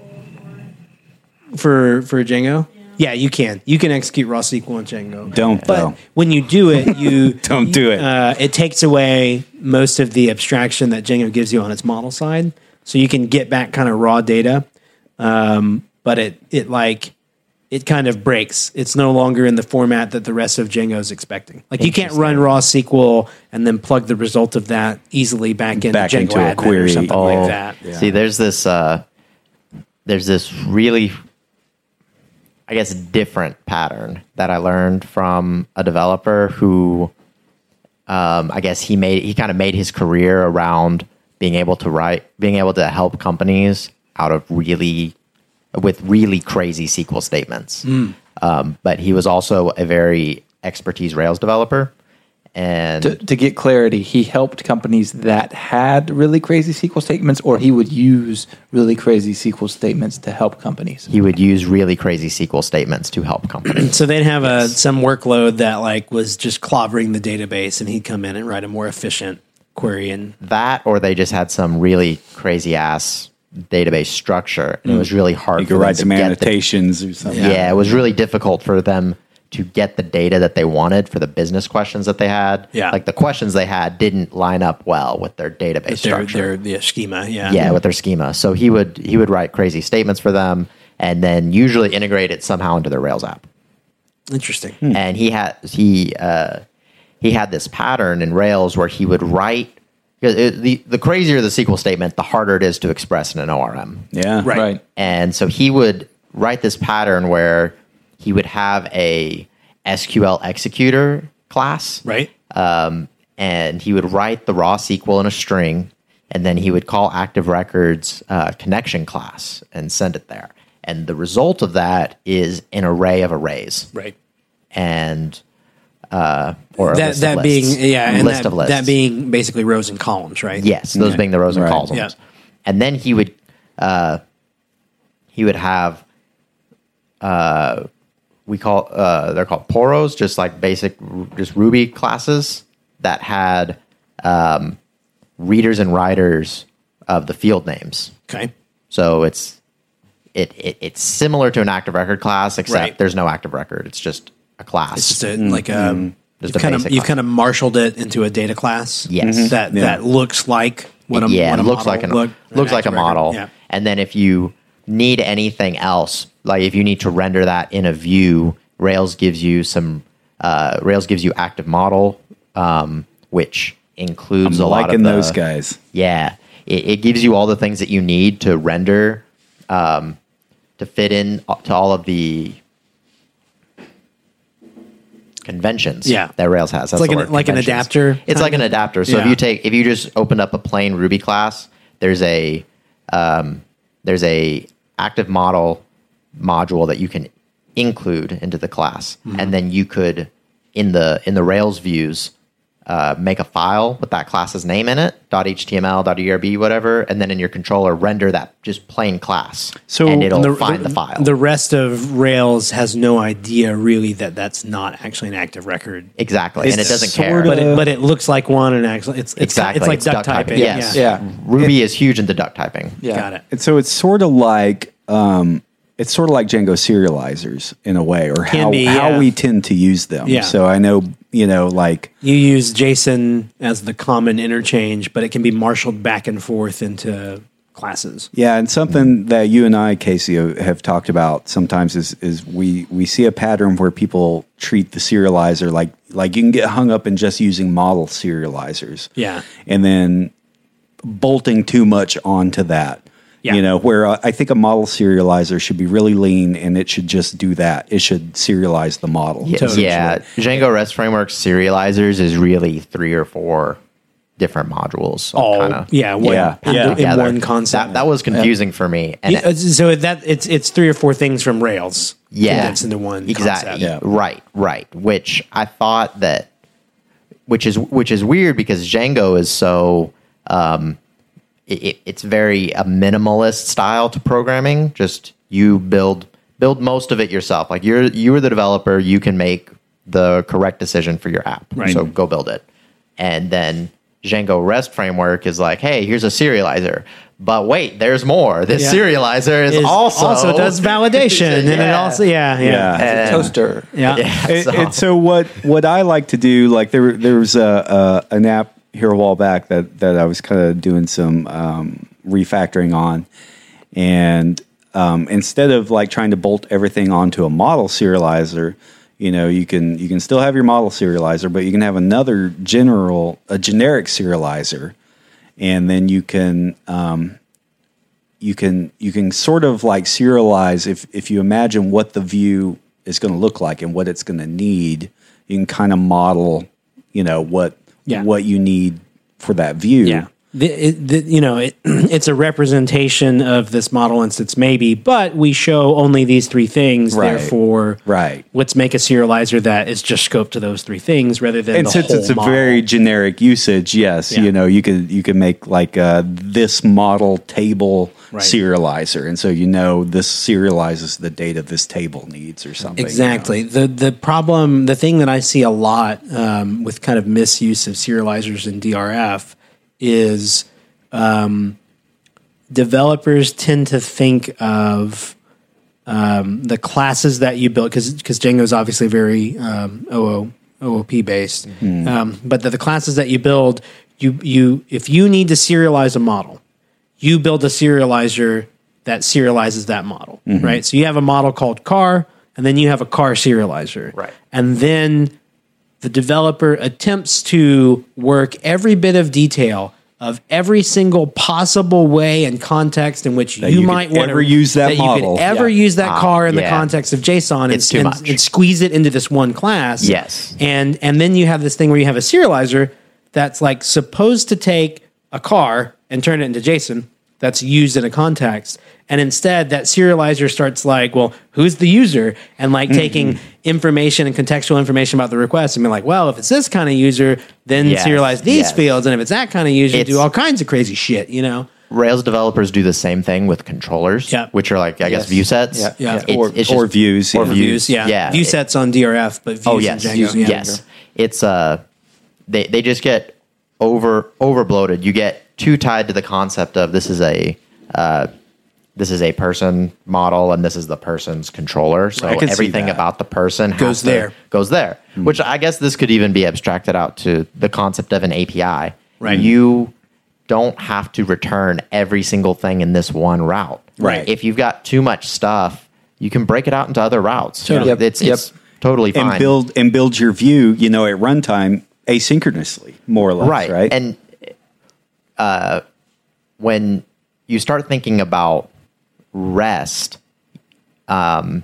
L for it. For for Django? Yeah, you can. You can execute raw S Q L in Django. Don't, But though. when you do it, you Don't do it. Uh, it takes away most of the abstraction that Django gives you on its model side, so you can get back kind of raw data. Um, but it it like it kind of breaks. It's no longer in the format that the rest of Django is expecting. Like you can't run raw S Q L and then plug the result of that easily back into Back Django into a admin query. or something Oh, like that. See, there's this uh, there's this really, I guess, different pattern that I learned from a developer who, um, I guess he made he kind of made his career around being able to write, being able to help companies out of really with really crazy S Q L statements. Um, but he was also a very expertise Rails developer, and To, to get clarity, he helped companies that had really crazy S Q L statements, or he would use really crazy S Q L statements to help companies. he would use really crazy S Q L statements to help companies. So they'd have a some workload that like was just clobbering the database, and he'd come in and write a more efficient query. And That, or they just had some really crazy ass database structure, and it was really hard You for could them write to some get the- annotations or something. yeah, it was really difficult for them to get the data that they wanted for the business questions that they had. Yeah. Like the questions they had didn't line up well with their database with their structure. their the schema, yeah, yeah, with their schema. So he would he would write crazy statements for them and then usually integrate it somehow into their Rails app. interesting. And he had he uh, he had this pattern in Rails where he would write because it, the the crazier the S Q L statement, the harder it is to express in an O R M. Yeah. Right. Right. And so he would write this pattern where he would have a S Q L executor class, Right. um, and he would write the raw S Q L in a string, and then he would call Active Records uh, connection class and send it there. And the result of that is an array of arrays, Right. and uh, or a That list that of being lists. yeah, and list that, of lists. that being basically rows and columns, right? Yes, those being the rows and Right. columns. Yeah. And then he would uh, he would have uh, we call uh, they're called poros, just like basic just Ruby classes that had um, readers and writers of the field names. Okay. So it's it, it it's similar to an active record class, except Right. there's no active record. It's just a class. It's just a, like a Just you've a kind of basic you've class. kind of marshaled it into a data class. Yes. Mhm. That Yeah. that looks like what a yeah, what a it looks model like an look, looks an like a active record. model. Yeah. And then if you need anything else, like if you need to render that in a view, Rails gives you some uh, Rails gives you active model, um, which includes I'm a lot liking of the, those guys. Yeah, it, it gives you all the things that you need to render, um, to fit in to all of the conventions. Yeah. that Rails has. That's like the an- word, like an conventions. adapter It's like kind an of? adapter. So if Yeah. you take if you just open up a plain Ruby class, there's a um, there's a active model module that you can include into the class, Mm-hmm. and then you could in the in the Rails views uh, make a file with that class's name in it, .html, .erb, whatever, and then in your controller render that just plain class. So- and it'll And find the, file. The rest of Rails has no idea really that that's not actually an active record. exactly, and it It's doesn't sort care. of- But it, but it looks like one, and actually, it's it's exactly, it's like duck, typing. Yes, Yeah. Yeah. Ruby is huge into duck typing. Yeah. Got it. And so it's sort of like um, it's sort of like Django serializers in a way, or Can how be, how yeah. we tend to use them. Yeah. So I know you know like You use JSON as the common interchange, but it can be marshaled back and forth into classes. yeah, and something that you and I, Casey, have talked about sometimes is is we we see a pattern where people treat the serializer like like you can get hung up in just using model serializers. Yeah. and then bolting too much onto that. Yeah. You know, where uh, I think a model serializer should be really lean and it should just do that. It should serialize the model. Yeah, Totally. yeah. Django REST Framework serializers is really three or four different modules. Oh, kinda yeah, one, Yeah, in, yeah. in together. one concept. That, that was confusing for me. And Yeah, it- so that it's it's three or four things from Rails yeah, condensed into one exactly. concept. Yeah. Right, right. Which I thought that, which is which is weird because Django is so. Um, it, it, it's very a minimalist style to programming. Just you build build most of it yourself. Like you're you are the developer. You can make the correct decision for your app. Right. So go build it. And then Django REST framework is like, hey, here's a serializer. But wait, there's more. This Yeah. serializer is Is- also does validation, and it Yeah. also yeah yeah Yeah. It's a And- toaster. yeah. Yeah, And, so- and so what what I like to do, like there there was a, a an app here a while back that that I was kind of doing some um, refactoring on, and um, instead of like trying to bolt everything onto a model serializer, you know, you can you can still have your model serializer, but you can have another general a generic serializer, and then you can um, you can you can sort of like serialize if if you imagine what the view is going to look like and what it's going to need, you can kind of model, you know, what Yeah. what you need for that view. Yeah. The, it, the, you know, it, it's a representation of this model instance, maybe, but we show only these three things. Right. Therefore, Right. let's make a serializer that is just scoped to those three things rather than And the since whole it's a model. very generic usage, yes, Yeah. you know, you could you could make like uh, this model table Right. serializer, and so you know this serializes the data this table needs or something. you know. Exactly. The the problem, the thing that I see a lot um, with kind of misuse of serializers in D R F is um, developers tend to think of um, the classes that you build because because Django is obviously very um, O O O O P based, um, but the, the classes that you build, you you if you need to serialize a model, you build a serializer that serializes that model, right? So you have a model called car, and then you have a car serializer, Right. And then the developer attempts to work every bit of detail of every single possible way and context in which That you, you could might want ever to use that you model. could ever Yeah. use that Ah, car in the yeah. context of JSON and, It's too and, much. and squeeze it into this one class. Yes. And and then you have this thing where you have a serializer that's like supposed to take a car and turn it into JSON that's used in a context. And instead that serializer starts like, well, who's the user? And like Mm-hmm. taking information and contextual information about the request and be like, well, if it's this kind of user, then Yes, serialize these yes. fields. And if it's that kind of user, It's- do all kinds of crazy shit, you know? Rails developers do the same thing with controllers, Yeah. which are like I guess Yes. view sets. Yeah. Yeah. It's- Or, it's or just- views, or yeah. views. Views, yeah. Yeah. View sets on D R F, but views Oh in yes, Django. Using yeah. yes. It's uh, they they just get over over bloated. You get too tied to the concept of this is a uh, this is a person model and this is the person's controller. So I can see everything that. about the person has Goes to- there. Goes there. Hmm. Which I guess this could even be abstracted out to the concept of an A P I. Right. You don't have to return every single thing in this one route. Right. If you've got too much stuff, you can break it out into other routes. Totally. Yep. It's, Yep. it's totally fine. and build and build your view, you know, at runtime asynchronously, more or less, right? right. And uh, when you start thinking about REST, um,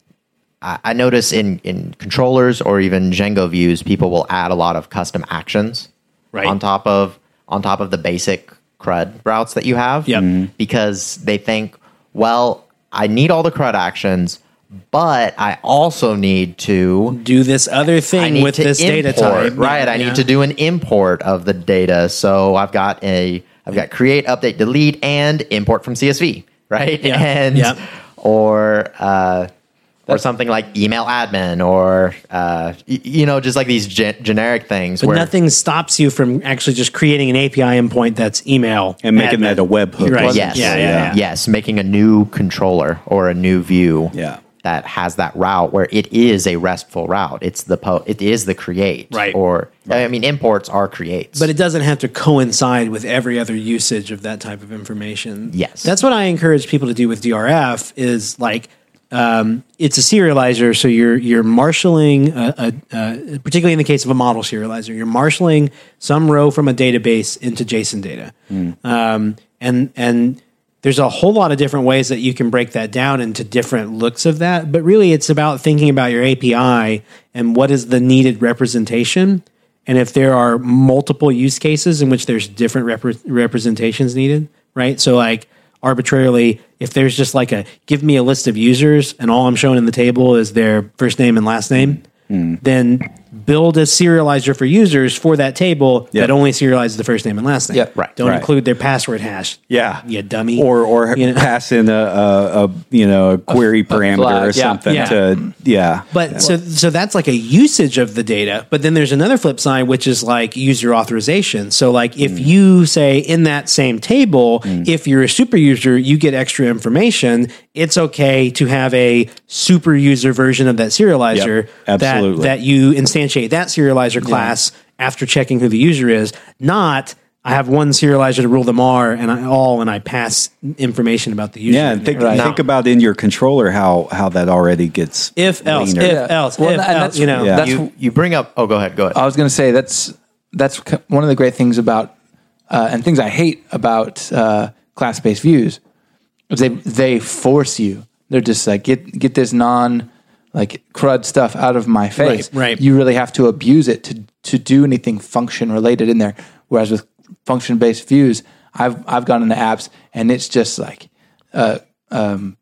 I, I notice in, in controllers or even Django views, people will add a lot of custom actions Right. on top of on top of the basic CRUD routes that you have. Yep. Mhm. Because they think, well, I need all the CRUD actions, but I also need to Do this other I thing need with to this data import, type. right? I Yeah. need to do an import of the data. So I've got a I've got create, update, delete, and import from C S V, right? Yeah. And Yeah. or uh, or something like email admin, or uh, y- you know, just like these gen- generic things. But where nothing stops you from actually just creating an A P I endpoint that's email And making admin. that a webhook. Right. wasn't Yes. it? Yeah, yeah, yeah. Yes. Making a new controller or a new view. Yeah. That has that route where it is a RESTful route. It's the po- it is the create. Right. Or I mean, imports are creates. But it doesn't have to coincide with every other usage of that type of information. Yes. That's what I encourage people to do with D R F is like, um, it's a serializer. So you're, you're marshaling, a, a, a, particularly in the case of a model serializer, you're marshaling some row from a database into JSON data. Um, and, and, there's a whole lot of different ways that you can break that down into different looks of that. But really, it's about thinking about your A P I and what is the needed representation. And if there are multiple use cases in which there's different repre- representations needed, right? So, like arbitrarily, if there's just like a give me a list of users and all I'm showing in the table is their first name and last name, then build a serializer for users for that table Yep. that only serializes the first name and last name. Yep. Right. Don't Right. include their password hash. Yeah. You dummy. Or or You know? pass in a, a, a you know a query parameter flag, or yeah, something yeah. to yeah. But so so that's like a usage of the data. But then there's another flip side, which is like user authorization. So like if you say in that same table, if you're a super user, you get extra information. It's okay to have a super user version of that serializer Yep, that absolutely. that you instantiate that serializer class after checking who the user is. Not I have one serializer to rule them all, and I all, and I pass information about the user. Yeah, in and think, there. think about in your controller how how that already gets If else, leaner. if Yeah. else, Well, if and else, that's- you know. Yeah. that's you you bring up. Oh, go ahead. Go ahead. I was going to say that's that's c- one of the great things about uh, and things I hate about uh, class-based views is they they force you. They're just like get get this non like crud stuff out of my face. Right, right. You really have to abuse it to to do anything function related in there. Whereas with function-based views, I've I've gone into apps and it's just like. Uh, um,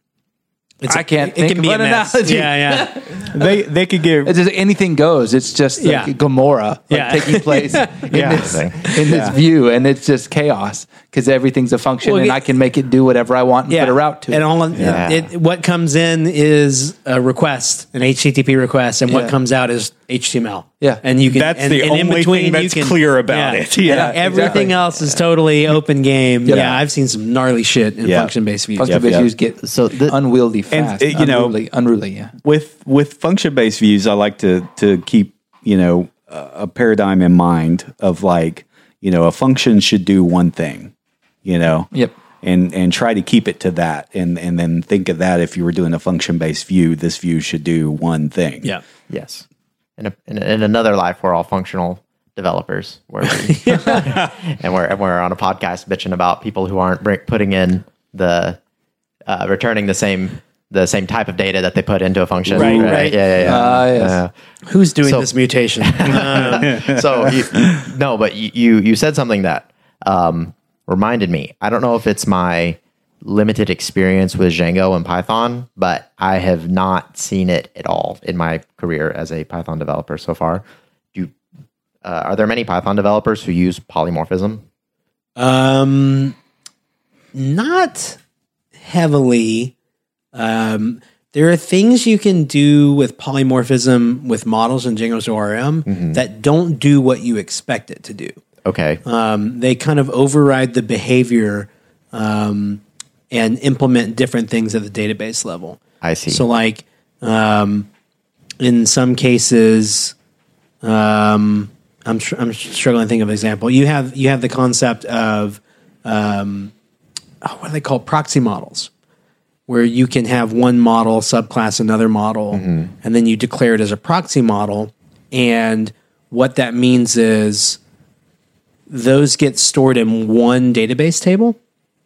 It's I a- can't it think can of be an a mess. analogy. Yeah, yeah. they they could get It's just anything goes. It's just like Yeah. Gomorrah like Yeah. taking place in Yeah. this in this view, and it's just chaos because everything's a function, Well, and yeah. I can make it do whatever I want and Yeah. put a route to and it. all Yeah. it, it, what comes in is a request, an H T T P request, and Yeah. what comes out is H T M L. Yeah. and you can. That's and, the and in only between, thing you that's can- clear about yeah. it. Yeah, And everything exactly. else is totally open game. Yep. Yeah, I've seen some gnarly shit in Yeah. function based views. Function-based Yep, yep. views get So the- unwieldy fast. uh, you know- unruly, unruly. Yeah, with with function based views. I like to to keep you know a, a paradigm in mind of like you know a function should do one thing, you know. Yep. And and try to keep it to that, and and then think of that if you were doing a function based view, this view should do one thing. Yeah, Yes. In, a, in, in another life, we're all functional developers. Where we, and we're and we're on a podcast bitching about people who aren't bring, putting in the uh, returning the same the same type of data that they put into a function. Right, right. Yeah, yeah, yeah. Ah, yes. Uh, who's doing So- this mutation? Um, so you, no, but you, you you said something that um, reminded me. I don't know if it's my limited experience with Django and Python, but I have not seen it at all in my career as a Python developer so far. Do uh, are there many Python developers who use polymorphism? Um, not heavily. Um, there are things you can do with polymorphism with models in Django's O R M Mm-hmm. that don't do what you expect it to do. Okay. Um, they kind of override the behavior um, and implement different things at the database level. I see. So, like um, in some cases, um, I'm tr- I'm struggling to think of an example. You have you have the concept of um, oh, what do they call it? Proxy models, where you can have one model subclass another model, Mm-hmm. and then you declare it as a proxy model. And what that means is those get stored in one database table.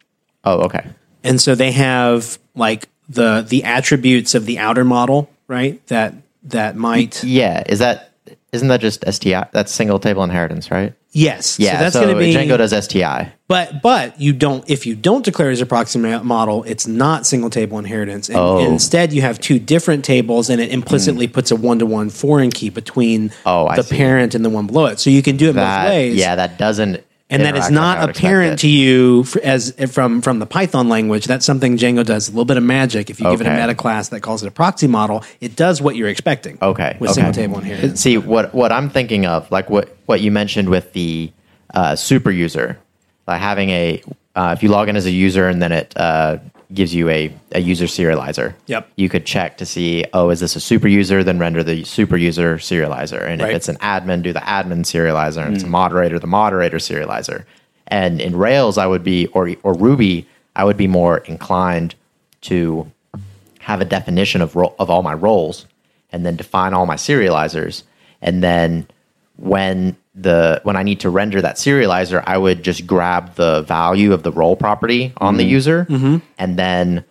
Oh, okay. And so they have like the the attributes of the outer model, right? That that might Yeah. Is that isn't that just S T I? That's single table inheritance, right? yes. Yeah. so that's so going to be Django does S T I. But but you don't if you don't declare it as a proxy ma- model, it's not single table inheritance. And, Oh. and instead, you have two different tables, and it implicitly puts a one to one foreign key between Oh, I the see. parent and the one below it. So you can do it That both ways. yeah, that doesn't. And that is interact like not I would expect apparent it. to you f- as from from the Python language. That's something Django does a little bit of magic. If you give it a Okay. meta class that calls it a proxy model, it does what you're expecting. Okay. with okay. single table inheritance. See what what I'm thinking of, like what what you mentioned with the uh, super user, like having a uh, if you log in as a user and then it uh, gives you a, a user serializer. Yep. You could check to see, oh, is this a super user? Then render the super user serializer. And Right. if it's an admin, do the admin serializer. And if it's a moderator, the moderator serializer. And in Rails, I would be, or or Ruby, I would be more inclined to have a definition of ro- of all my roles, and then define all my serializers. And then when the when I need to render that serializer, I would just grab the value of the role property on the user, and then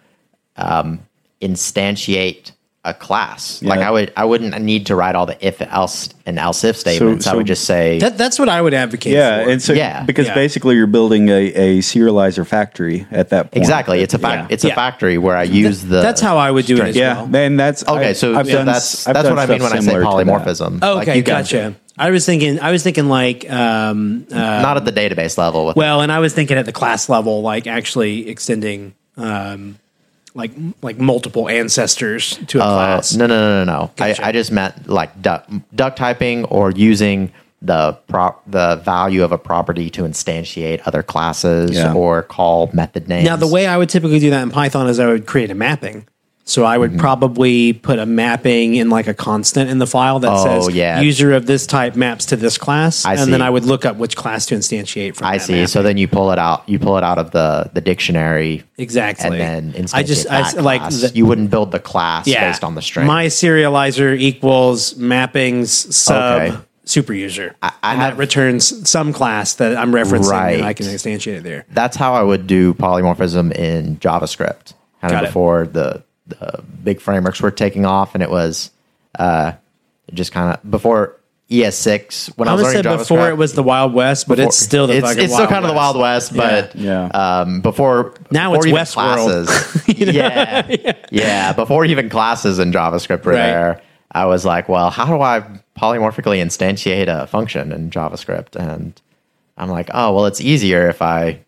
um, instantiate a class. Like Yeah. I would, I wouldn't need to write all the if else and else if statements. I so- would just say, That, that's what I would advocate Yeah, for. and so Yeah. because Yeah. basically you're building a, a serializer factory at that point. exactly. It's a fac- Yeah. it's a Yeah. factory where I use the. that's how I would do it as Yeah, well. and that's Okay, I- so, I've so done that's s- I've that's done what I mean stuff when I say similar to that. polymorphism. Oh, Like, okay, you can- gotcha. I was thinking. I was thinking like, um, uh, Not at the database level. With well, and I was thinking at the class level, like actually extending, um, like like multiple ancestors to a Uh, class. no, no, no, no, no. Gotcha. I, I just meant like duck, duck typing or using the prop, the value of a property to instantiate other classes Yeah. or call method names. Now, the way I would typically do that in Python is I would create a mapping. So I Mm-hmm. would probably put a mapping in like a constant in the file that Oh, says yeah. user of this type maps to this class, I and see. then I would look up which class to instantiate from. I that see. mapping. So then you pull it out. You pull it out of the the dictionary. Exactly. And then instantiate I just I, that like class. the, you wouldn't build the class yeah, based on the string. My serializer equals mappings sub Okay. super user, I- I and have- that returns some class that I'm referencing, Right. and I can instantiate it there. That's how I would do polymorphism in JavaScript. Kind Got of it. before the, the big frameworks were taking off, and it was uh, just kind of before E S six when I, I was would say learning JavaScript. before it was the Wild West, but it's still the it's, fucking it's still Wild kind of the West. Wild West, but Yeah. um, before Now before it's even Westworld. classes, yeah, yeah, before even classes in JavaScript were Right. there, I was like, well, how do I polymorphically instantiate a function in JavaScript? And I'm like, oh, well, it's easier if I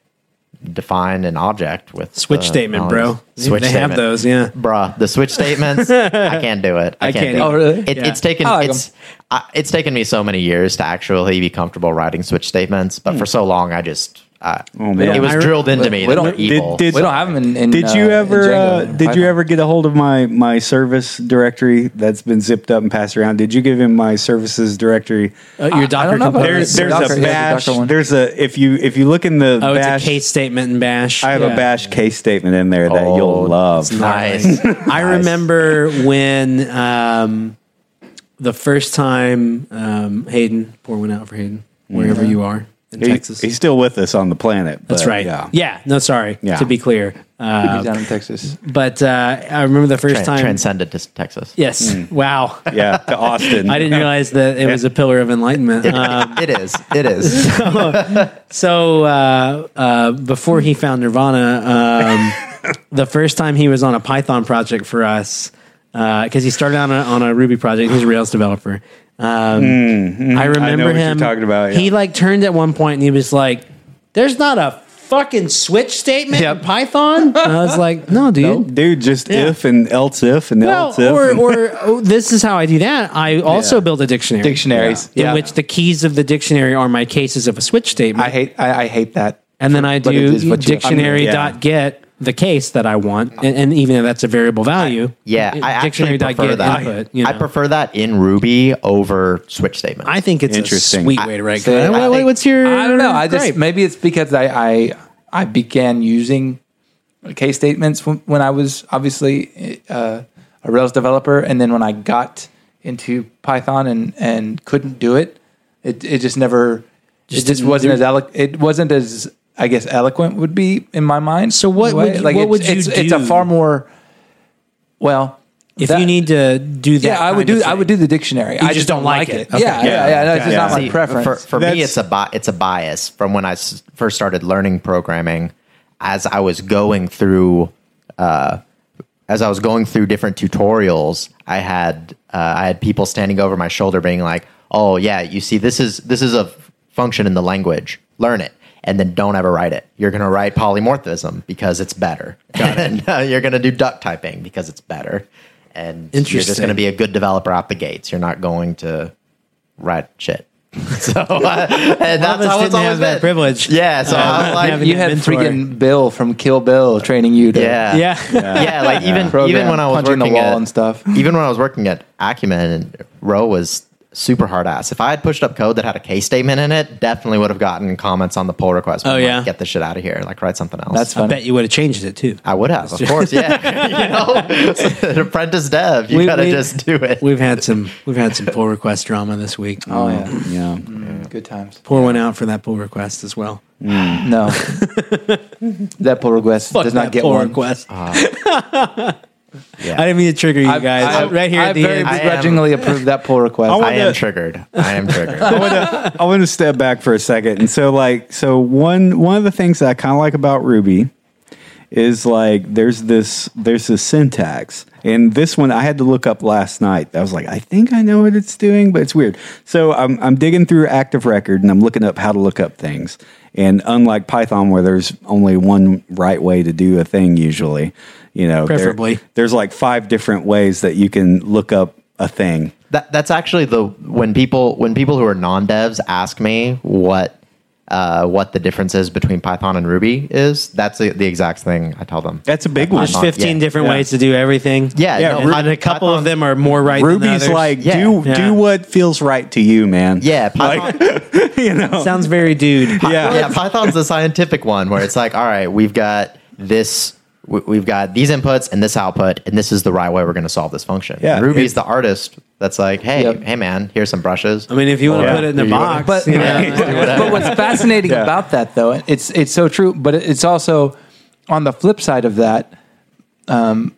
define an object with Switch uh, statement, all bro. these- Switch they statement. have those, yeah. Bruh, the switch statements, I can't do it. I, I can't. can't do either. it. Oh, really? It, Yeah. It's taken I like it's I, it's taken me so many years to actually be comfortable writing switch statements, but for so long, I just uh, Oh, man. it was I- drilled into we- me. we that don't- evil. Did- We don't have them in. in Did you uh, in ever Django uh, and did you Python. ever get a hold of my my service directory that's been zipped up and passed around? Did you give him my services directory? Uh, your I Docker don't know about component. There's there's Docker, a yeah, the bash. Docker one. There's a if you if you look in the Oh, bash, it's a case statement in Bash. I have Yeah. a bash case statement in there that Oh, you'll love. nice. I remember when um, the first time um, Hayden, pour one out for Hayden, wherever you are in He- Texas. He's still with us on the planet. That's but, right. Yeah. Yeah. No, sorry. Yeah. To be clear. He's Uh, down in Texas? but uh, I remember the first Tran- time. transcended to Texas. Yes. Wow. Yeah, to Austin. I didn't realize that it was a pillar of enlightenment. Um, It is. It is. so uh, uh, before he found Nirvana, um, the first time he was on a Python project for us, because he started on a, on a Ruby project, he's a Rails developer. Um, I remember what you're him talking about, yeah. He like turned at one point and he was like, "There's not a fucking switch statement Yep. in Python? I was like, no, dude. Dude, just Yeah. if and else if and Well, else if. or, and- or oh, this is how I do that. I also Yeah. build a dictionary. Dictionaries. In Yeah. which the keys of the dictionary are my cases of a switch statement. I hate I, I hate that. and then I But it do is what you- dictionary yeah. dot get the case that I want. And, and even if that's a variable value. Yeah, it- I actually dictionary dot prefer get that. input, you know. I prefer that in Ruby over switch statements. I think it's a Interesting. sweet way to write See, code. I What- think- what's your I don't know. I just gripe? maybe it's because I I, I began using case statements when, when I was obviously uh, a Rails developer, and then when I got into Python and, and couldn't do it, it it just never Just it just didn't wasn't do- as elo- it wasn't as I guess eloquent would be in my mind. So what in a way. would you- like what it's, would you it's, it's a do? far more well. If that- you need to do that, yeah, I would kind do of I would thing. do the dictionary. I just don't like it. Okay. Yeah, Yeah. yeah, yeah. No, it's just Yeah. not my See, preference. For, for That's- me, it's a bi- it's a bias from when I s- first started learning programming. As I was going through, uh, as I was going through different tutorials, I had uh, I had people standing over my shoulder, being like, "Oh yeah, you see, this is this is a f- function in the language. Learn it, and then don't ever write it. You're going to write polymorphism because it's better. and uh, you're going to do duck typing because it's better. And you're just Interesting. going to be a good developer out the gates. You're not going to write shit." So uh, and that's us how it's didn't always have that been. privilege. Yeah, so Uh, I was like, having You a had mentor. freaking Bill from Kill Bill training you to yeah, Yeah. yeah. Like even program, even when I was punching the working wall at, and stuff. even when I was working at Acumen, and Ro was super hard ass. If I had pushed up code that had a case statement in it, definitely would have gotten comments on the pull request. Oh, Like, yeah? get the shit out of here. Like write something else. That's I fun. bet you would have changed it too. I would have, of course. Yeah, you know, an apprentice dev. You We- gotta we- just do it. We've had some we've had some pull request drama this week. Oh yeah, yeah. good times. Pour one out for that pull request as well. No, that pull request Fuck does that not get pull one. request. Yeah. I didn't mean to trigger you I've- guys. I've- right here I at the very end. I am- begrudgingly approved that pull request. I I wanna- am triggered. I am triggered. I want to I want to step back for a second. And so like so one one of the things that I kind of like about Ruby is like there's this there's this syntax. And this one I had to look up last night. I was like, I think I know what it's doing, but it's weird. So I'm I'm digging through Active Record and I'm looking up how to look up things. And unlike Python where there's only one right way to do a thing usually, you know, there- Preferably. there's like five different ways that you can look up a thing. That that's actually the when people when people who are non-devs ask me what uh, what the difference is between Python and Ruby is, that's the, the exact thing I tell them. That's a big one. There's Python, fifteen yeah. different Yeah. ways to do everything. Yeah, Yeah, no, Ru- And a couple Python- of them are more right Ruby's than others. like Yeah. do Yeah. do what feels right to you, man. Yeah, Python, you know. Sounds very dude. Yeah. yeah, Python's the scientific one where it's like, all right, we've got this, we- we've got these inputs and this output, and this is the right way we're going to solve this function. Yeah, Ruby's it- the artist that's like, hey, Yep. hey, man, here's some brushes. I mean, if you want to Yeah. put it in a You wanna- box, But, you know, but what's fascinating Yeah. about that, though, it's it's so true. But it's also on the flip side of that. Um,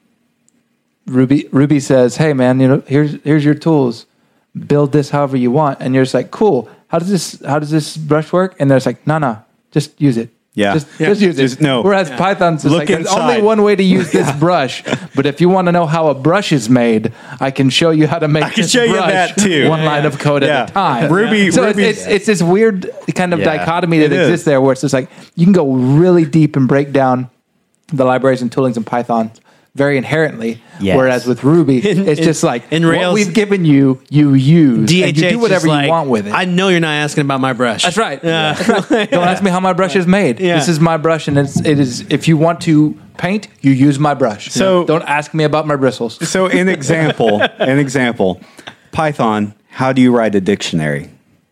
Ruby Ruby says, "Hey, man, you know, here's here's your tools. Build this however you want." And you're just like, "Cool. How does this how does this brush work?" And they're just like, "No, no, just use it." Yeah. Just, Yeah. just use Just- it. no. Whereas Python's just Look like, there's inside. only one way to use this brush. But if you want to know how a brush is made, I can show you how to make I can this show you brush that, too. one line of code Yeah. at a time. Ruby- So it's, Ruby's- it's, it's this weird kind of Yeah. dichotomy that It is. exists there where it's just like you can go really deep and break down the libraries and toolings in Python very inherently. Yes. Whereas with Ruby, In- it's in- just like in what Rails- we've given you, you use. D and H you H do whatever is like, you want with it. I know you're not asking about my brush. That's right. Yeah. That's right. Don't ask me how my brush is made. Yeah. This is my brush, and it's it is. If you want to paint, you use my brush. So- don't ask me about my bristles. So an example, an example, Python, how do you write a dictionary?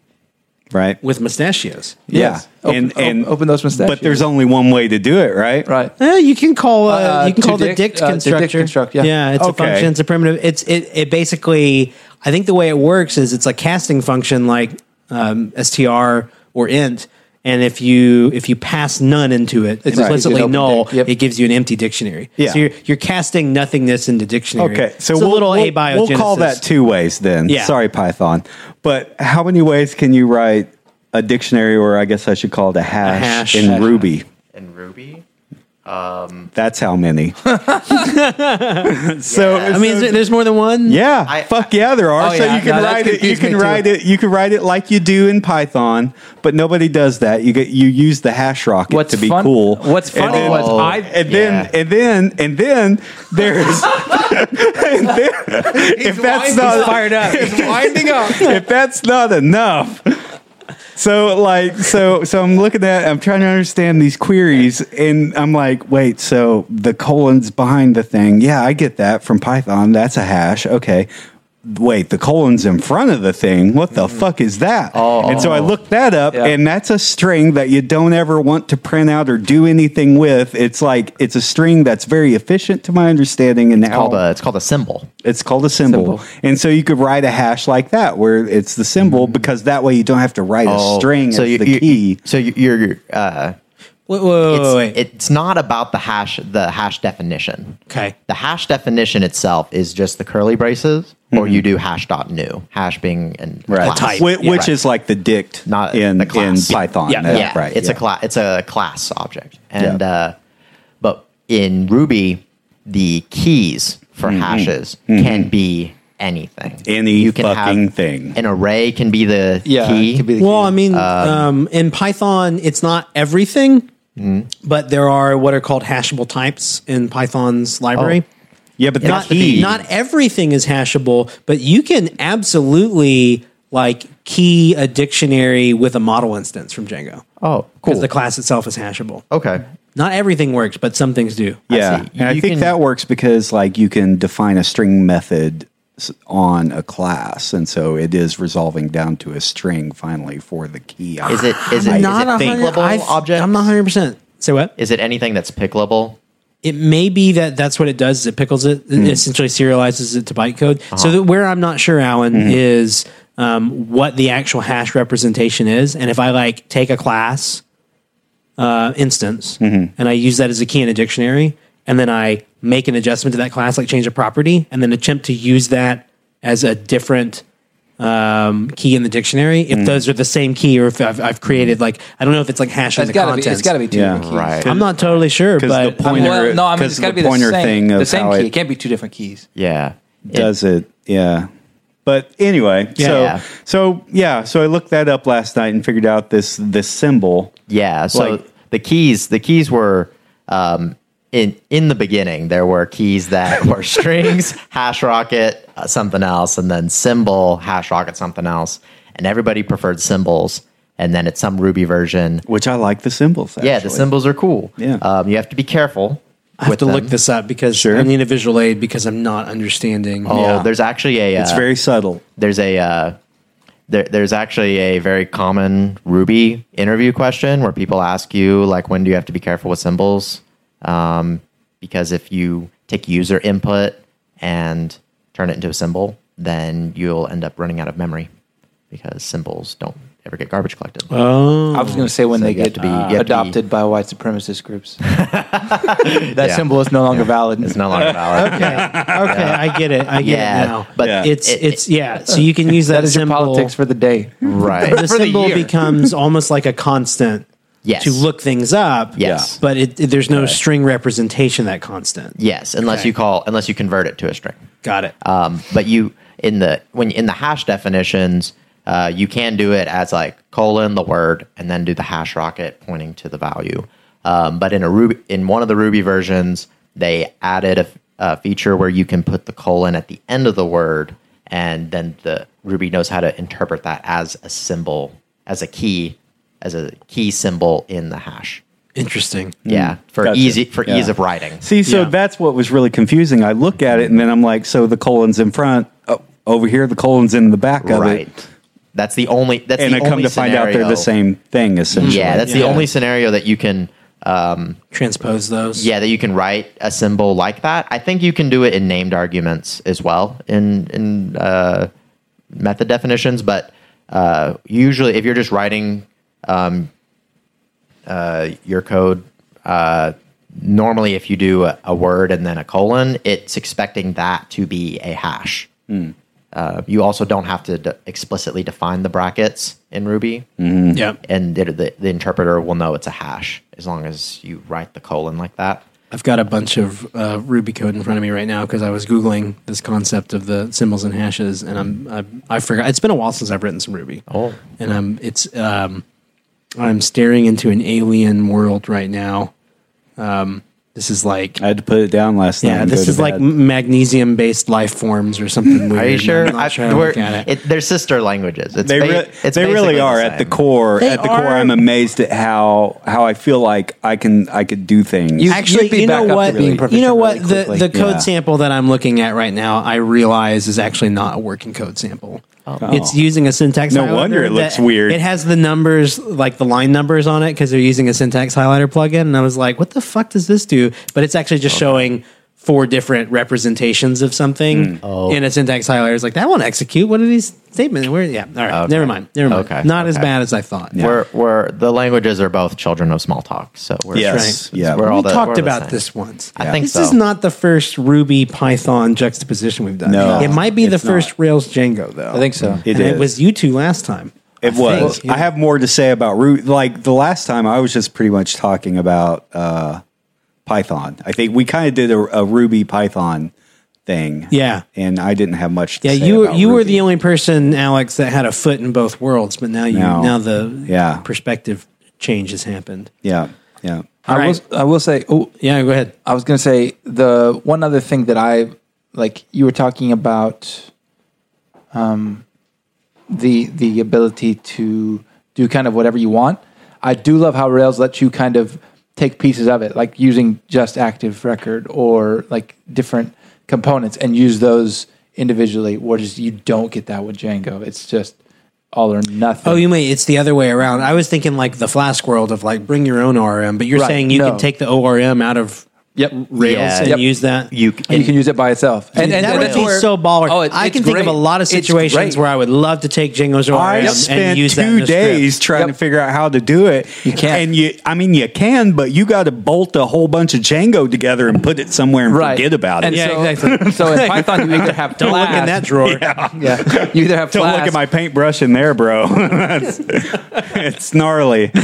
Right? With mustachios. Yes. Yeah. Open- and, and open those mustachios. But there's only one way to do it, right? Right. Eh, you can call uh, Uh, you can to call the dict- dict uh, to constructor. dict construct, yeah. yeah, it's Okay. a function. It's a primitive. It's it. It basically. I think the way it works is it's a casting function like um, str or int, and if you if you pass none into it, It's implicitly just an open null, dict, yep. it gives you an empty dictionary. Yeah. So you're you're casting nothingness into dictionary. Okay, so it's we'll, a little we'll, abiogenesis. we'll call that two ways then. Yeah. Sorry, Python. But how many ways can you write a dictionary, or I guess I should call it a hash, hash. in Hash. Ruby? In Ruby, That's how many. so I mean, is there, there's more than one. yeah, I- fuck yeah, there are. Oh, so yeah. you can No, that write it. You confused me can too. write it. You can write it like you do in Python, but nobody does that. You get you use the hash rocket What's to be fun- cool. what's funny And then- was Oh, I and then yeah. and then and then there's and then, if that's not fired up. He's winding up. if that's not enough. So like so so I'm looking at I'm trying to understand these queries and I'm like, wait, so the colon's behind the thing. Yeah, I get that from Python. That's a hash. Okay. Wait, the colon's in front of the thing. What the fuck is that? Oh. And so I looked that up, Yeah. and that's a string that you don't ever want to print out or do anything with. It's like it's a string that's very efficient, to my understanding, and how Called a, it's called a symbol. it's called a symbol. Symbol. And so you could write a hash like that, where it's the symbol, because that way you don't have to write a string so as you, the you- key. So you- you're uh, Wait, wait, wait, it's, wait. it's not about the hash the hash definition. Okay. The hash definition itself is just the curly braces, or you do hash dot new. Hash being in Right. class. type. Whi- Yeah. Which Right. is like the dict Not in, the in class. Python. Yeah. Uh, yeah, right. it's yeah. a class. It's a class object, and Yeah. uh, but in Ruby, the keys for hashes can be anything. Any you can fucking have thing. An array can be the Yeah, key. it could be the Well, key. I mean, um, in Python, it's not everything, but there are what are called hashable types in Python's library. Yeah, but Not, the key. not everything is hashable, but you can absolutely like key a dictionary with a model instance from Django. oh, Because cool. the class itself is hashable. okay. Not everything works, but some things do. Yeah, see. and I You think can- that works because like you can define a string method s- on a class, and so it is resolving down to a string finally for the key. Is it is it, is Not it a hundred- pickable I've- object? I'm not one hundred percent. Say what? Is it anything that's pickable? It may be that that's what it does. Is it pickles it, it essentially serializes it to bytecode. So that where I'm not sure, Alan, is um, what the actual hash representation is, and if I like take a class uh, instance and I use that as a key in a dictionary, and then I make an adjustment to that class, like change a property, and then attempt to use that as a different um, key in the dictionary. If those are the same key, or if I've, I've created like I don't know if it's like hashing It's the got to be. contents. It's got to be two Yeah. different keys. Right. I'm not totally sure, Because but the I mean, pointer- well, no, I mean because it's got to the be the pointer same thing of the same how key. it- It can't be two different keys. Yeah. does it. Yeah. But anyway, so Yeah. so yeah, so I looked that up last night and figured out this this symbol. Yeah. So Like- the keys, the keys were um, in in the beginning. There were keys that were strings, hash rocket, uh, something else, and then symbol, hash rocket, something else. And everybody preferred symbols. And then it's some Ruby version. Which I like the symbols. Yeah, the actually. symbols are cool. Yeah. Um, you have to be careful. I have with to look them. this up because Sure. I need a visual aid because I'm not understanding. Oh, Yeah. there's actually a. It's uh, very subtle. there's a uh, there, there's actually a very common Ruby interview question where people ask you like, when do you have to be careful with symbols? Um, because if you take user input and turn it into a symbol, then you'll end up running out of memory because symbols don't ever get garbage collected. Oh, I was going to say when So they you have get to be- you uh, have to be- adopted by white supremacist groups. that Yeah. symbol is no longer valid. It's no longer valid. okay. Okay, I get it. I get Yeah, it now. but Yeah. it's it- it's yeah. So you can use that, that is your symbol. politics for the day. Right. the for the symbol year. becomes almost like a constant Yes. to look things up. Yes. but it, it- there's no string representation of that constant. Yes, unless Okay. you call unless you convert it to a string. Got it. Um, but you in the when in the hash definitions, uh, you can do it as like colon the word and then do the hash rocket pointing to the value. Um, but in a Ruby in one of the Ruby versions, they added a, a feature where you can put the colon at the end of the word, and then the Ruby knows how to interpret that as a symbol, as a key, as a key symbol in the hash. Interesting. Yeah, for Gotcha. easy for Yeah. ease of writing. See, so Yeah. that's what was really confusing. I look at it and then I'm like, so the colon's in front. Oh, over here, the colon's in the back of Right. it. That's the only. That's And the I come only to find out they're scenario- the same thing, essentially. Yeah, that's Yeah. the only scenario that you can. Um, Transpose those. yeah, that you can write a symbol like that. I think you can do it in named arguments as well in in uh, method definitions. But uh, usually, if you're just writing um, uh, your code, uh, normally if you do a, a word and then a colon, it's expecting that to be a hash. Uh, you also don't have to d- explicitly define the brackets in Ruby, Yeah. and the, the, the interpreter will know it's a hash as long as you write the colon like that. I've got a bunch of uh, Ruby code in front of me right now because I was Googling this concept of the symbols and hashes, and I'm I, I forgot. It's been a while since I've written some Ruby. Oh. and I'm it's um, I'm staring into an alien world right now. Um, this is like I had to put it down last night. yeah, and this go is to like bed. magnesium based life forms or something weird. Are you sure? I'm not I- sure how to we're- look at it. it- they're sister languages. It's They, ba- re- it's they really basically are the at the same. core. They at the are- core, I'm amazed at how how I feel like I can I could do things. You- Actually, you'd be you know back up to what? being You proficient know what? really the quickly. the code Yeah. sample that I'm looking at right now, I realize is actually not a working code sample. It's using a syntax. No highlighter wonder it looks that- weird. It has the numbers, like the line numbers on it, because they're using a syntax highlighter plugin. And I was like, "What the fuck does this do?" But it's actually just showing four different representations of something Hmm. in a syntax highlighter. It's like that won't execute. What are these statements? Where? Yeah. All right. Okay. Never mind. Never mind. Okay. Not as Okay. bad as I thought. We're, we're, the languages are both children of small talk. So we're Yes. right. Yeah. We're all We the- we're talked the about same. this once. I think this so. is not the first Ruby Python juxtaposition we've done. No, it might be the it's first not. Rails Django though. I think so. It and is. it was you two last time. It I was. think, yeah. I have more to say about Ruby. Like the last time, I was just pretty much talking about uh, Python. I think we kind of did a, a Ruby Python thing. Yeah. and I didn't have much. to Yeah, say you were about you were Ruby. the only person, Alex, that had a foot in both worlds. But now you No. now the Yeah. perspective change has happened. Yeah, yeah. All I right. will. I will say. Oh, Yeah, go ahead. I was going to say the one other thing that I like. You were talking about, um, the the ability to do kind of whatever you want. I do love how Rails lets you kind of take pieces of it, like using just active record or like different components and use those individually. Whereas you don't get that with Django. It's just all or nothing. Oh, you mean it's the other way around? I was thinking like the Flask world of like bring your own O R M, but you're Right, saying you no. can take the O R M out of Yep. Rails Yeah. and Yep. use that. You, And you can use it by itself. And, and that would that's be where- so baller. Oh, it- I it's can think of a great. lot of It's situations great. where I would love to take Django's O R M I and spent use that in two a script. days trying Yep. to figure out how to do it. You can't. and you. I mean, you can, but you got to bolt a whole bunch of Django together and put it somewhere and Right. forget about it. And Yeah, so, exactly. So in Python, you either have Don't look in Flask- that drawer. Yeah, you either have Don't look Flask- at my paintbrush in there, bro. It's, it's gnarly.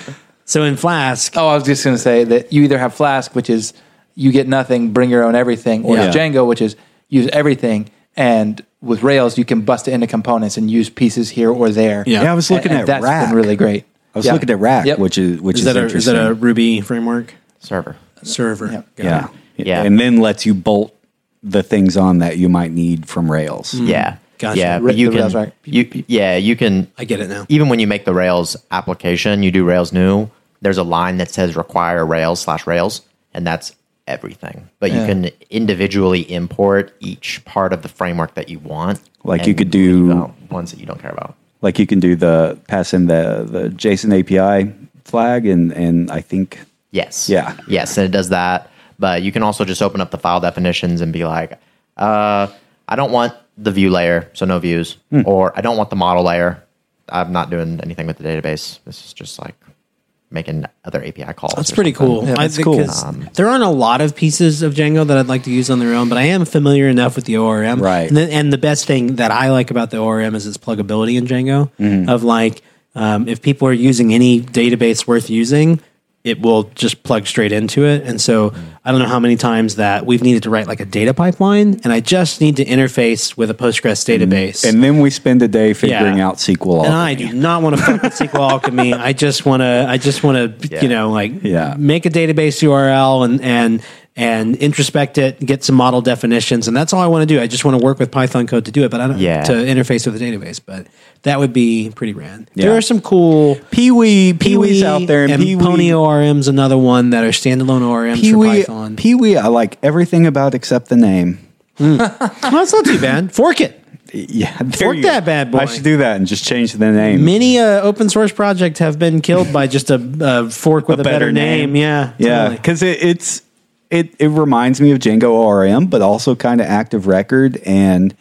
So in Flask, Oh, I was just going to say that you either have Flask, which is you get nothing, bring your own everything, or Yeah. Django, which is use everything. And with Rails, you can bust it into components and use pieces here or there. Yeah. Yeah, I was looking And- at and that's Rack. been really great. I was Yeah. looking at Rack, Yep. which is which is is, that a, is interesting. that a Ruby framework server. server? Yeah. Got yeah. it. Yeah. and then lets you bolt the things on that you might need from Rails. Yeah. Gotcha. Yeah. Ra- But you the can, Rails Rack. you, yeah, you can, I get it now. even when you make the Rails application, you do Rails new, there's a line that says require Rails slash Rails, and that's everything. But you Yeah. can individually import each part of the framework that you want. Like you and could do- leave out ones that you don't care about. Like you can do the pass in the the JSON A P I flag, and and I think Yes. Yeah. Yes, and it does that. But you can also just open up the file definitions and be like, uh, I don't want the view layer, so no views, Hmm. or I don't want the model layer. I'm not doing anything with the database. This is just like making other A P I calls. That's or pretty something. cool. Yeah, I that's think cool. 'cause there aren't a lot of pieces of Django that I'd like to use on their own, but I am familiar enough with the O R M. Right. And, then, and the best thing that I like about the O R M is its pluggability in Django. Mm-hmm. Of like, um, if people are using any database worth using, it will just plug straight into it. And so I don't know how many times that we've needed to write like a data pipeline, and I just need to interface with a Postgres database. Mm-hmm. and then we spend a day figuring Yeah. out S Q L. And I alchemy. do not want to fuck with S Q L Alchemy. I just want to. I just want to. Yeah. You know, like Yeah. make a database U R L and and and introspect it, get some model definitions, and that's all I want to do. I just want to work with Python code to do it, but I don't Yeah. to interface with the database. But that would be pretty rad. Yeah. There are some cool Pee-wee, Pee-wee's out there, and, and Pee-wee, Pony O R M's another one that are standalone O R Ms for Pee-wee, Python. Pee-wee, I like everything about except the name. well, that's not too bad. Fork it. Yeah, there Fork you go. that bad boy. I should do that and just change the name. Many uh, open source projects have been killed by just a, a fork with a, better, name. Yeah, Yeah, totally. because it, it's it it reminds me of Django O R M, but also kind of active record, and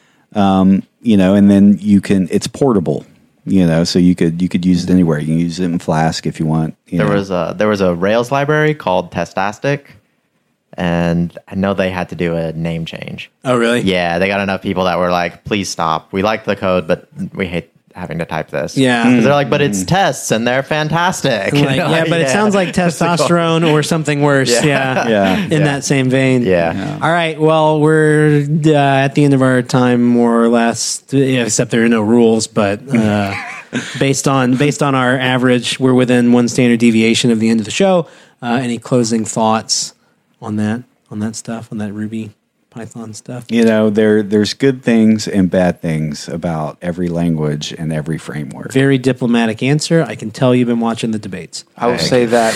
um, you know, and then you can it's portable, you know, so you could you could use it anywhere. You can use it in Flask if you want. You There know. was a there was a Rails library called Testastic, and I know they had to do a name change. Oh, really? Yeah, they got enough people that were like, "Please stop. We like the code, but we hate having to type this." Yeah. 'Cause they're like, "But it's tests, and they're fantastic." I'm like, yeah, but it sounds like testosterone or something worse. Yeah, Yeah. Yeah. in that same vein. Yeah. All right. Well, we're uh, at the end of our time, more or less, yeah, except there are no rules. But uh, based on based on our average, we're within one standard deviation of the end of the show. Uh, any closing thoughts on that? On that stuff? On that Ruby Python stuff? You know, there there's good things and bad things about every language and every framework. Very diplomatic answer. I can tell you've been watching the debates. I will say that.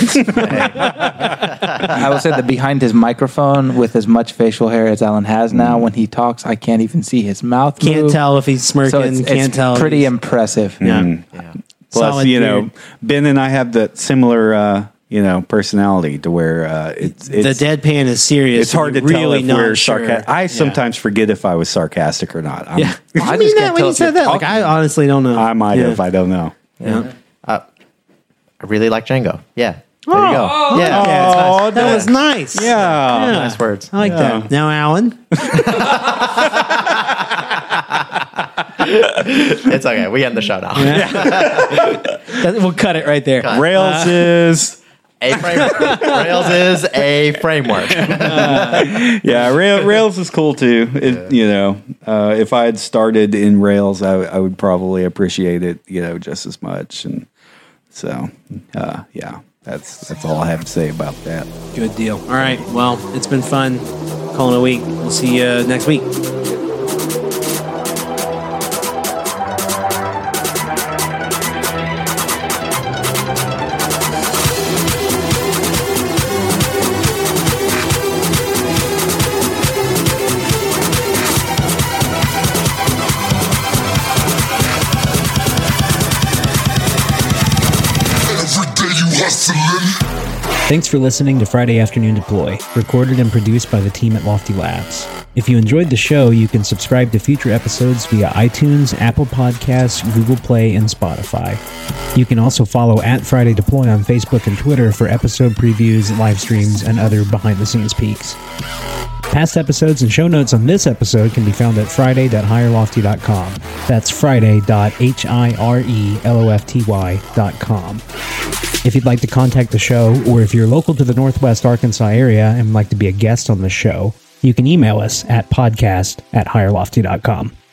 I will say that behind his microphone, with as much facial hair as Alan has now, when he talks, I can't even see his mouth. Can't move. tell if he's smirking. So it's, can't it's tell. if pretty he's- impressive. Yeah. Yeah. Plus, Solid you know, beard. Ben and I have that similar, uh, you know, personality to where uh, it's, it's the deadpan is serious. It's hard to and you're tell really if not we're sure. sarcastic. I Yeah. sometimes forget if I was sarcastic or not. I'm, Yeah. Did I you just mean can't that when tell you if said you're that? Like, I honestly don't know. I might yeah. have. I don't know. Yeah. Uh, I really like Django. Yeah. There Oh, you go. oh, yeah. okay. yeah, it's nice. That was nice. Yeah. Yeah. Nice words. I like Yeah. that. Now, Alan. It's okay. We end the show now. That- we'll cut it right there. Rails is A framework. Rails is a framework. yeah. Rail, Rails is cool too. It, you know, uh, if I had started in Rails, I, I would probably appreciate it. You know, just as much. And so, uh, yeah, that's that's all I have to say about that. Good deal. All right. Well, it's been fun. Calling it a week. We'll see you next week. Every day you hustling. Thanks for listening to Friday Afternoon Deploy, recorded and produced by the team at Lofty Labs. If you enjoyed the show, you can subscribe to future episodes via iTunes, Apple Podcasts, Google Play, and Spotify. You can also follow at Friday Deploy on Facebook and Twitter for episode previews, live streams, and other behind-the-scenes peeks. Past episodes and show notes on this episode can be found at friday dot hire lofty dot com. That's friday dot hirelofty dot com. If you'd like to contact the show, or if you're local to the Northwest Arkansas area and would like to be a guest on the show, you can email us at podcast at hire lofty dot com.